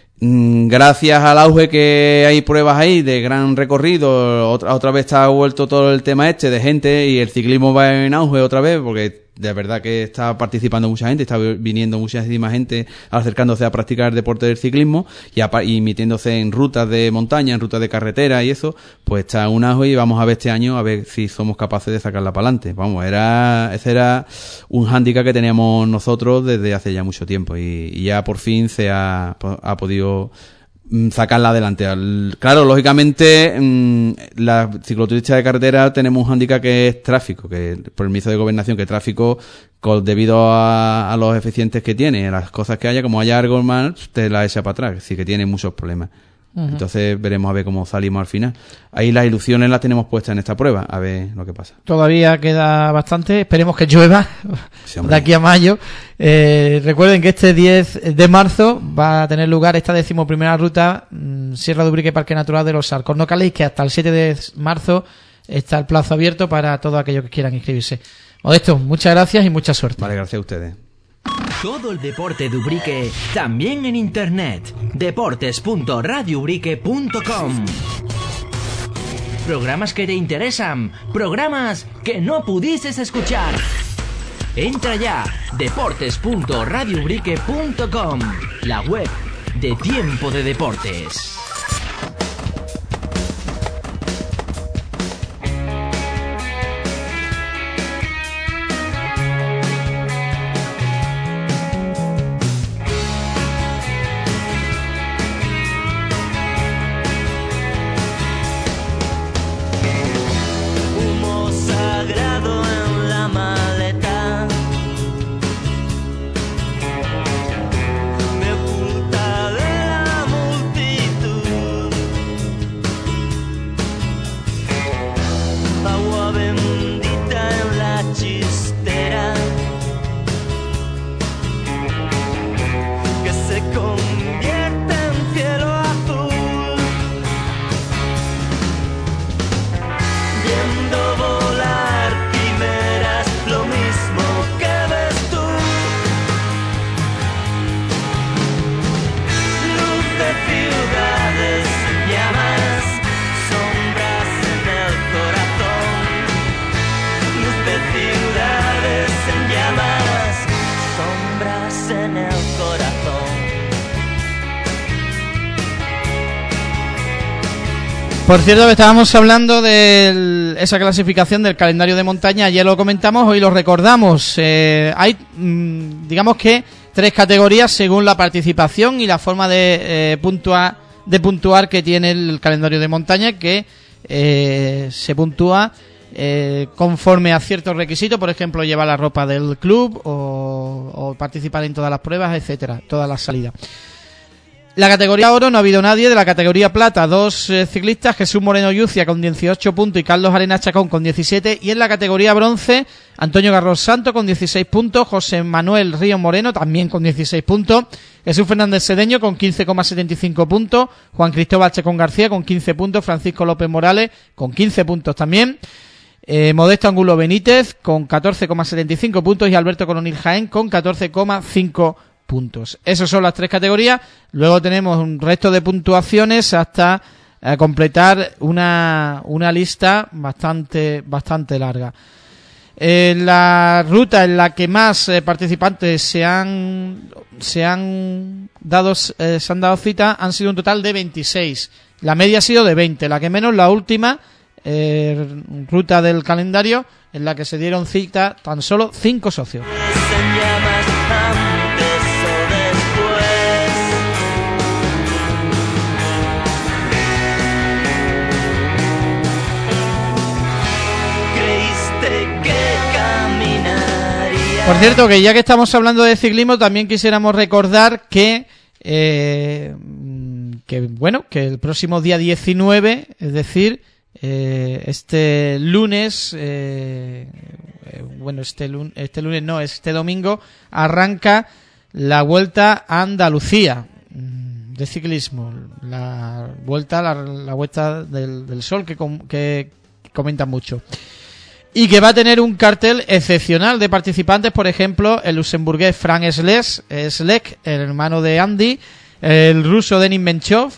Mm, Gracias al auge que hay pruebas ahí de gran recorrido, otra, otra vez está vuelto todo el tema este de gente, y el ciclismo va en auge otra vez, porque de verdad que está participando mucha gente, está viniendo muchísima gente acercándose a practicar el deporte del ciclismo, y, apa- y metiéndose en rutas de montaña, en rutas de carretera y eso, pues está un auge, y vamos a ver este año a ver si somos capaces de sacarla para adelante. Vamos, era ese era un hándicap que teníamos nosotros desde hace ya mucho tiempo, y, y ya por fin se ha, ha podido mm, sacarla adelante. Al- Claro, lógicamente, mm, la cicloturista de carretera tenemos un hándicap que es tráfico, que el permiso de gobernación, que tráfico, con- debido a, a los eficientes que tiene, a las cosas que haya, como haya algo mal, te la echa para atrás, así que tiene muchos problemas. Entonces veremos a ver cómo salimos al final. Ahí las ilusiones las tenemos puestas en esta prueba, a ver lo que pasa. Todavía queda bastante, esperemos que llueva Sí, hombre. de aquí a mayo. Eh, recuerden que este diez de marzo va a tener lugar esta decimoprimera ruta mm, Sierra de Ubrique Parque Natural de los Alcornocales, y que hasta el siete de marzo está el plazo abierto para todos aquellos que quieran inscribirse. Modesto, muchas gracias y mucha suerte. Vale, gracias a ustedes. Todo el deporte de Ubrique también en internet. deportes punto radio ubrique punto com. Programas que te interesan, programas que no pudieses escuchar. Entra ya, deportes punto radio ubrique punto com, la web de Tiempo de Deportes. Por cierto, que estábamos hablando de esa clasificación del calendario de montaña, ayer lo comentamos, hoy lo recordamos. Eh, hay, mmm, digamos que, tres categorías según la participación y la forma de, eh, puntuar, de puntuar que tiene el calendario de montaña, que eh, se puntúa eh, conforme a ciertos requisitos, por ejemplo, llevar la ropa del club o, o participar en todas las pruebas, etcétera, todas las salidas. La categoría oro no ha habido nadie. De la categoría plata, dos eh, ciclistas, Jesús Moreno Yucia con dieciocho puntos y Carlos Arenas Chacón con diecisiete. Y en la categoría bronce, Antonio Garros Santo con dieciséis puntos, José Manuel Río Moreno también con dieciséis puntos, Jesús Fernández Cedeño con quince coma setenta y cinco puntos, Juan Cristóbal Chacón García con quince puntos, Francisco López Morales con quince puntos también, eh, Modesto Angulo Benítez con catorce coma setenta y cinco puntos y Alberto Coronil Jaén con catorce coma cinco puntos. Esas son las tres categorías. Luego tenemos un resto de puntuaciones hasta eh, completar una, una lista bastante, bastante larga. Eh, la ruta en la que más eh, participantes se han se han dado eh, se han dado cita han sido un total de veintiséis. La media ha sido de veinte. La que menos, la última eh, ruta del calendario, en la que se dieron cita tan solo cinco socios. Por cierto, que ya que estamos hablando de ciclismo, también quisiéramos recordar que eh, que bueno, que el próximo día diecinueve, es decir, eh, este lunes, eh, bueno, este lunes, este lunes no, este domingo arranca la Vuelta a Andalucía de ciclismo, la vuelta, la, la vuelta del, del sol que, com, que comentan mucho. Y que va a tener un cartel excepcional de participantes, por ejemplo, el luxemburgués Frank Slek, el hermano de Andy, el ruso Denis Menchov,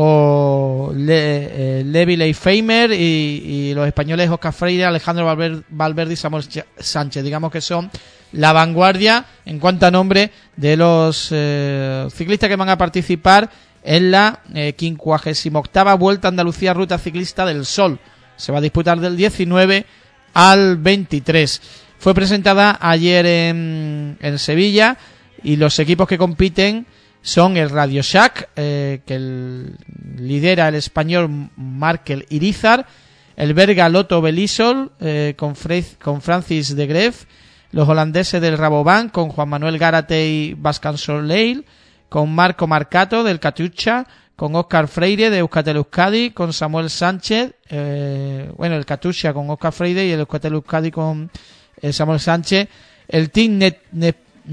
o Le, eh, Levi Leipheimer y, y los españoles Oscar Freire, Alejandro Valverde, Valverde y Samuel Sánchez. Digamos que son la vanguardia en cuanto a nombre de los eh, ciclistas que van a participar en la eh, quincuagésima octava Vuelta a Andalucía Ruta Ciclista del Sol. Se va a disputar del diecinueve al veintitrés. Fue presentada ayer en, en Sevilla y los equipos que compiten son el Radio Shack, eh, que el, lidera el español Markel Irizar, el belga Lotto Belisol eh, con, Fre- con Francis de Greef, los holandeses del Rabobank con Juan Manuel Gárate y Bascan Soleil, con Marco Marcato del Catucha, con Óscar Freire de Euskaltel Euskadi, con Samuel Sánchez, eh, bueno, el Katusha con Óscar Freire y el Euskaltel Euskadi con eh, Samuel Sánchez, el Team Net, Net,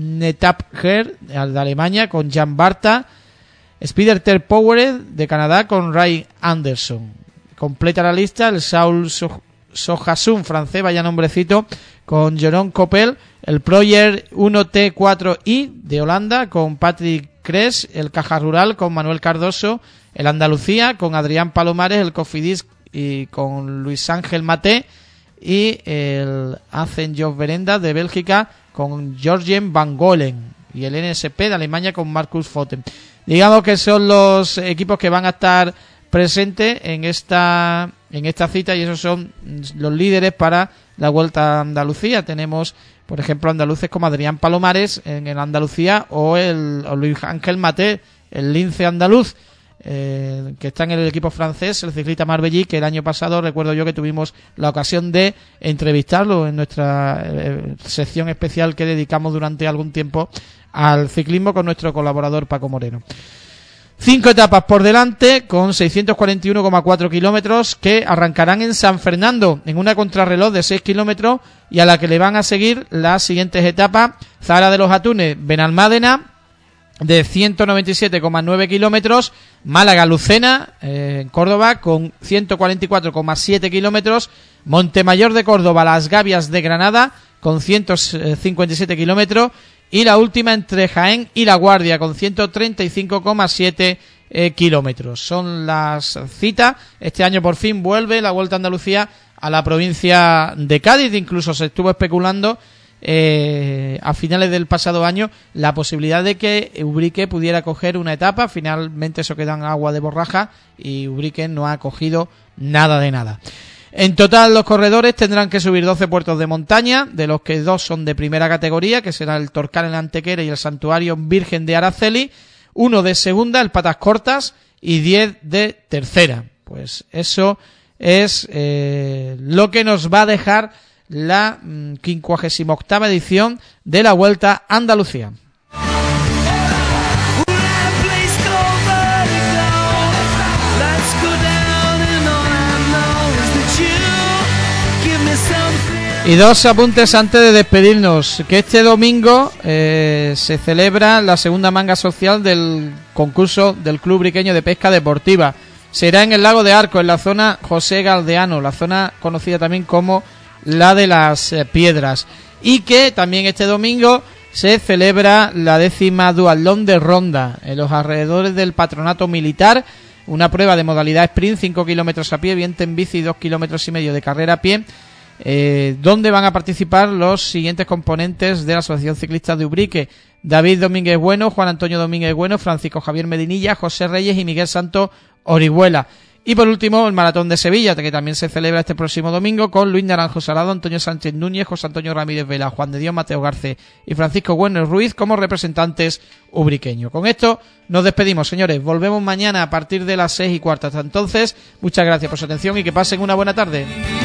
Netapher de Alemania con Jan Barta, Spider Powered de Canadá con Ray Anderson. Completa la lista el Saul so- Sohasun francés, vaya nombrecito, con Jeroen Koppel, el Proyer uno T cuatro i de Holanda con Patrick Cres, el Caja Rural con Manuel Cardoso, el Andalucía con Adrián Palomares, el Cofidis y con Luis Ángel Maté y el Azen Jos Verenda de Bélgica con Georgien Van Golen y el N S P de Alemania con Marcus Foten. Digamos que son los equipos que van a estar presentes en esta en esta cita y esos son los líderes para la Vuelta a Andalucía. Tenemos, por ejemplo, andaluces como Adrián Palomares en el Andalucía o el o Luis Ángel Maté, el lince andaluz, eh, que está en el equipo francés, el ciclista Marbellí, que el año pasado recuerdo yo que tuvimos la ocasión de entrevistarlo en nuestra eh, sección especial que dedicamos durante algún tiempo al ciclismo con nuestro colaborador Paco Moreno. Cinco etapas por delante con seiscientos cuarenta y uno coma cuatro kilómetros que arrancarán en San Fernando en una contrarreloj de seis kilómetros y a la que le van a seguir las siguientes etapas: Zahara de los Atunes, Benalmádena de ciento noventa y siete coma nueve kilómetros, Málaga Lucena eh, en Córdoba con ciento cuarenta y cuatro coma siete kilómetros, Montemayor de Córdoba, Las Gavias de Granada con ciento cincuenta y siete kilómetros y la última entre Jaén y La Guardia con ciento treinta y cinco coma siete eh, kilómetros. Son las citas. Este año por fin vuelve la Vuelta a Andalucía a la provincia de Cádiz. Incluso se estuvo especulando eh, a finales del pasado año la posibilidad de que Ubrique pudiera coger una etapa. Finalmente eso queda en agua de borraja y Ubrique no ha cogido nada de nada. En total los corredores tendrán que subir doce puertos de montaña, de los que dos son de primera categoría, que será el Torcal en Antequera y el Santuario Virgen de Araceli, uno de segunda, el Patas Cortas, y diez de tercera. Pues eso es eh, lo que nos va a dejar la quincuagésima octava edición de la Vuelta a Andalucía. Y dos apuntes antes de despedirnos, que este domingo eh, se celebra la segunda manga social del concurso del Club Ubriqueño de Pesca Deportiva. Será en el Lago de Arco, en la zona José Galdeano, la zona conocida también como la de las eh, Piedras. Y que también este domingo se celebra la décima duatlón de Ronda, en los alrededores del Patronato Militar, una prueba de modalidad sprint, cinco kilómetros a pie, viento en bici y dos kilómetros y medio de carrera a pie, Eh, donde van a participar los siguientes componentes de la Asociación Ciclista de Ubrique: David Domínguez Bueno, Juan Antonio Domínguez Bueno, Francisco Javier Medinilla, José Reyes y Miguel Santo Orihuela. Y por último el Maratón de Sevilla, que también se celebra este próximo domingo, con Luis Naranjo Salado, Antonio Sánchez Núñez, José Antonio Ramírez Vela, Juan de Dios Mateo Garcés y Francisco Bueno Ruiz como representantes ubriqueños. Con esto nos despedimos, señores. Volvemos mañana a partir de las seis y cuarta. Hasta entonces, muchas gracias por su atención y que pasen una buena tarde.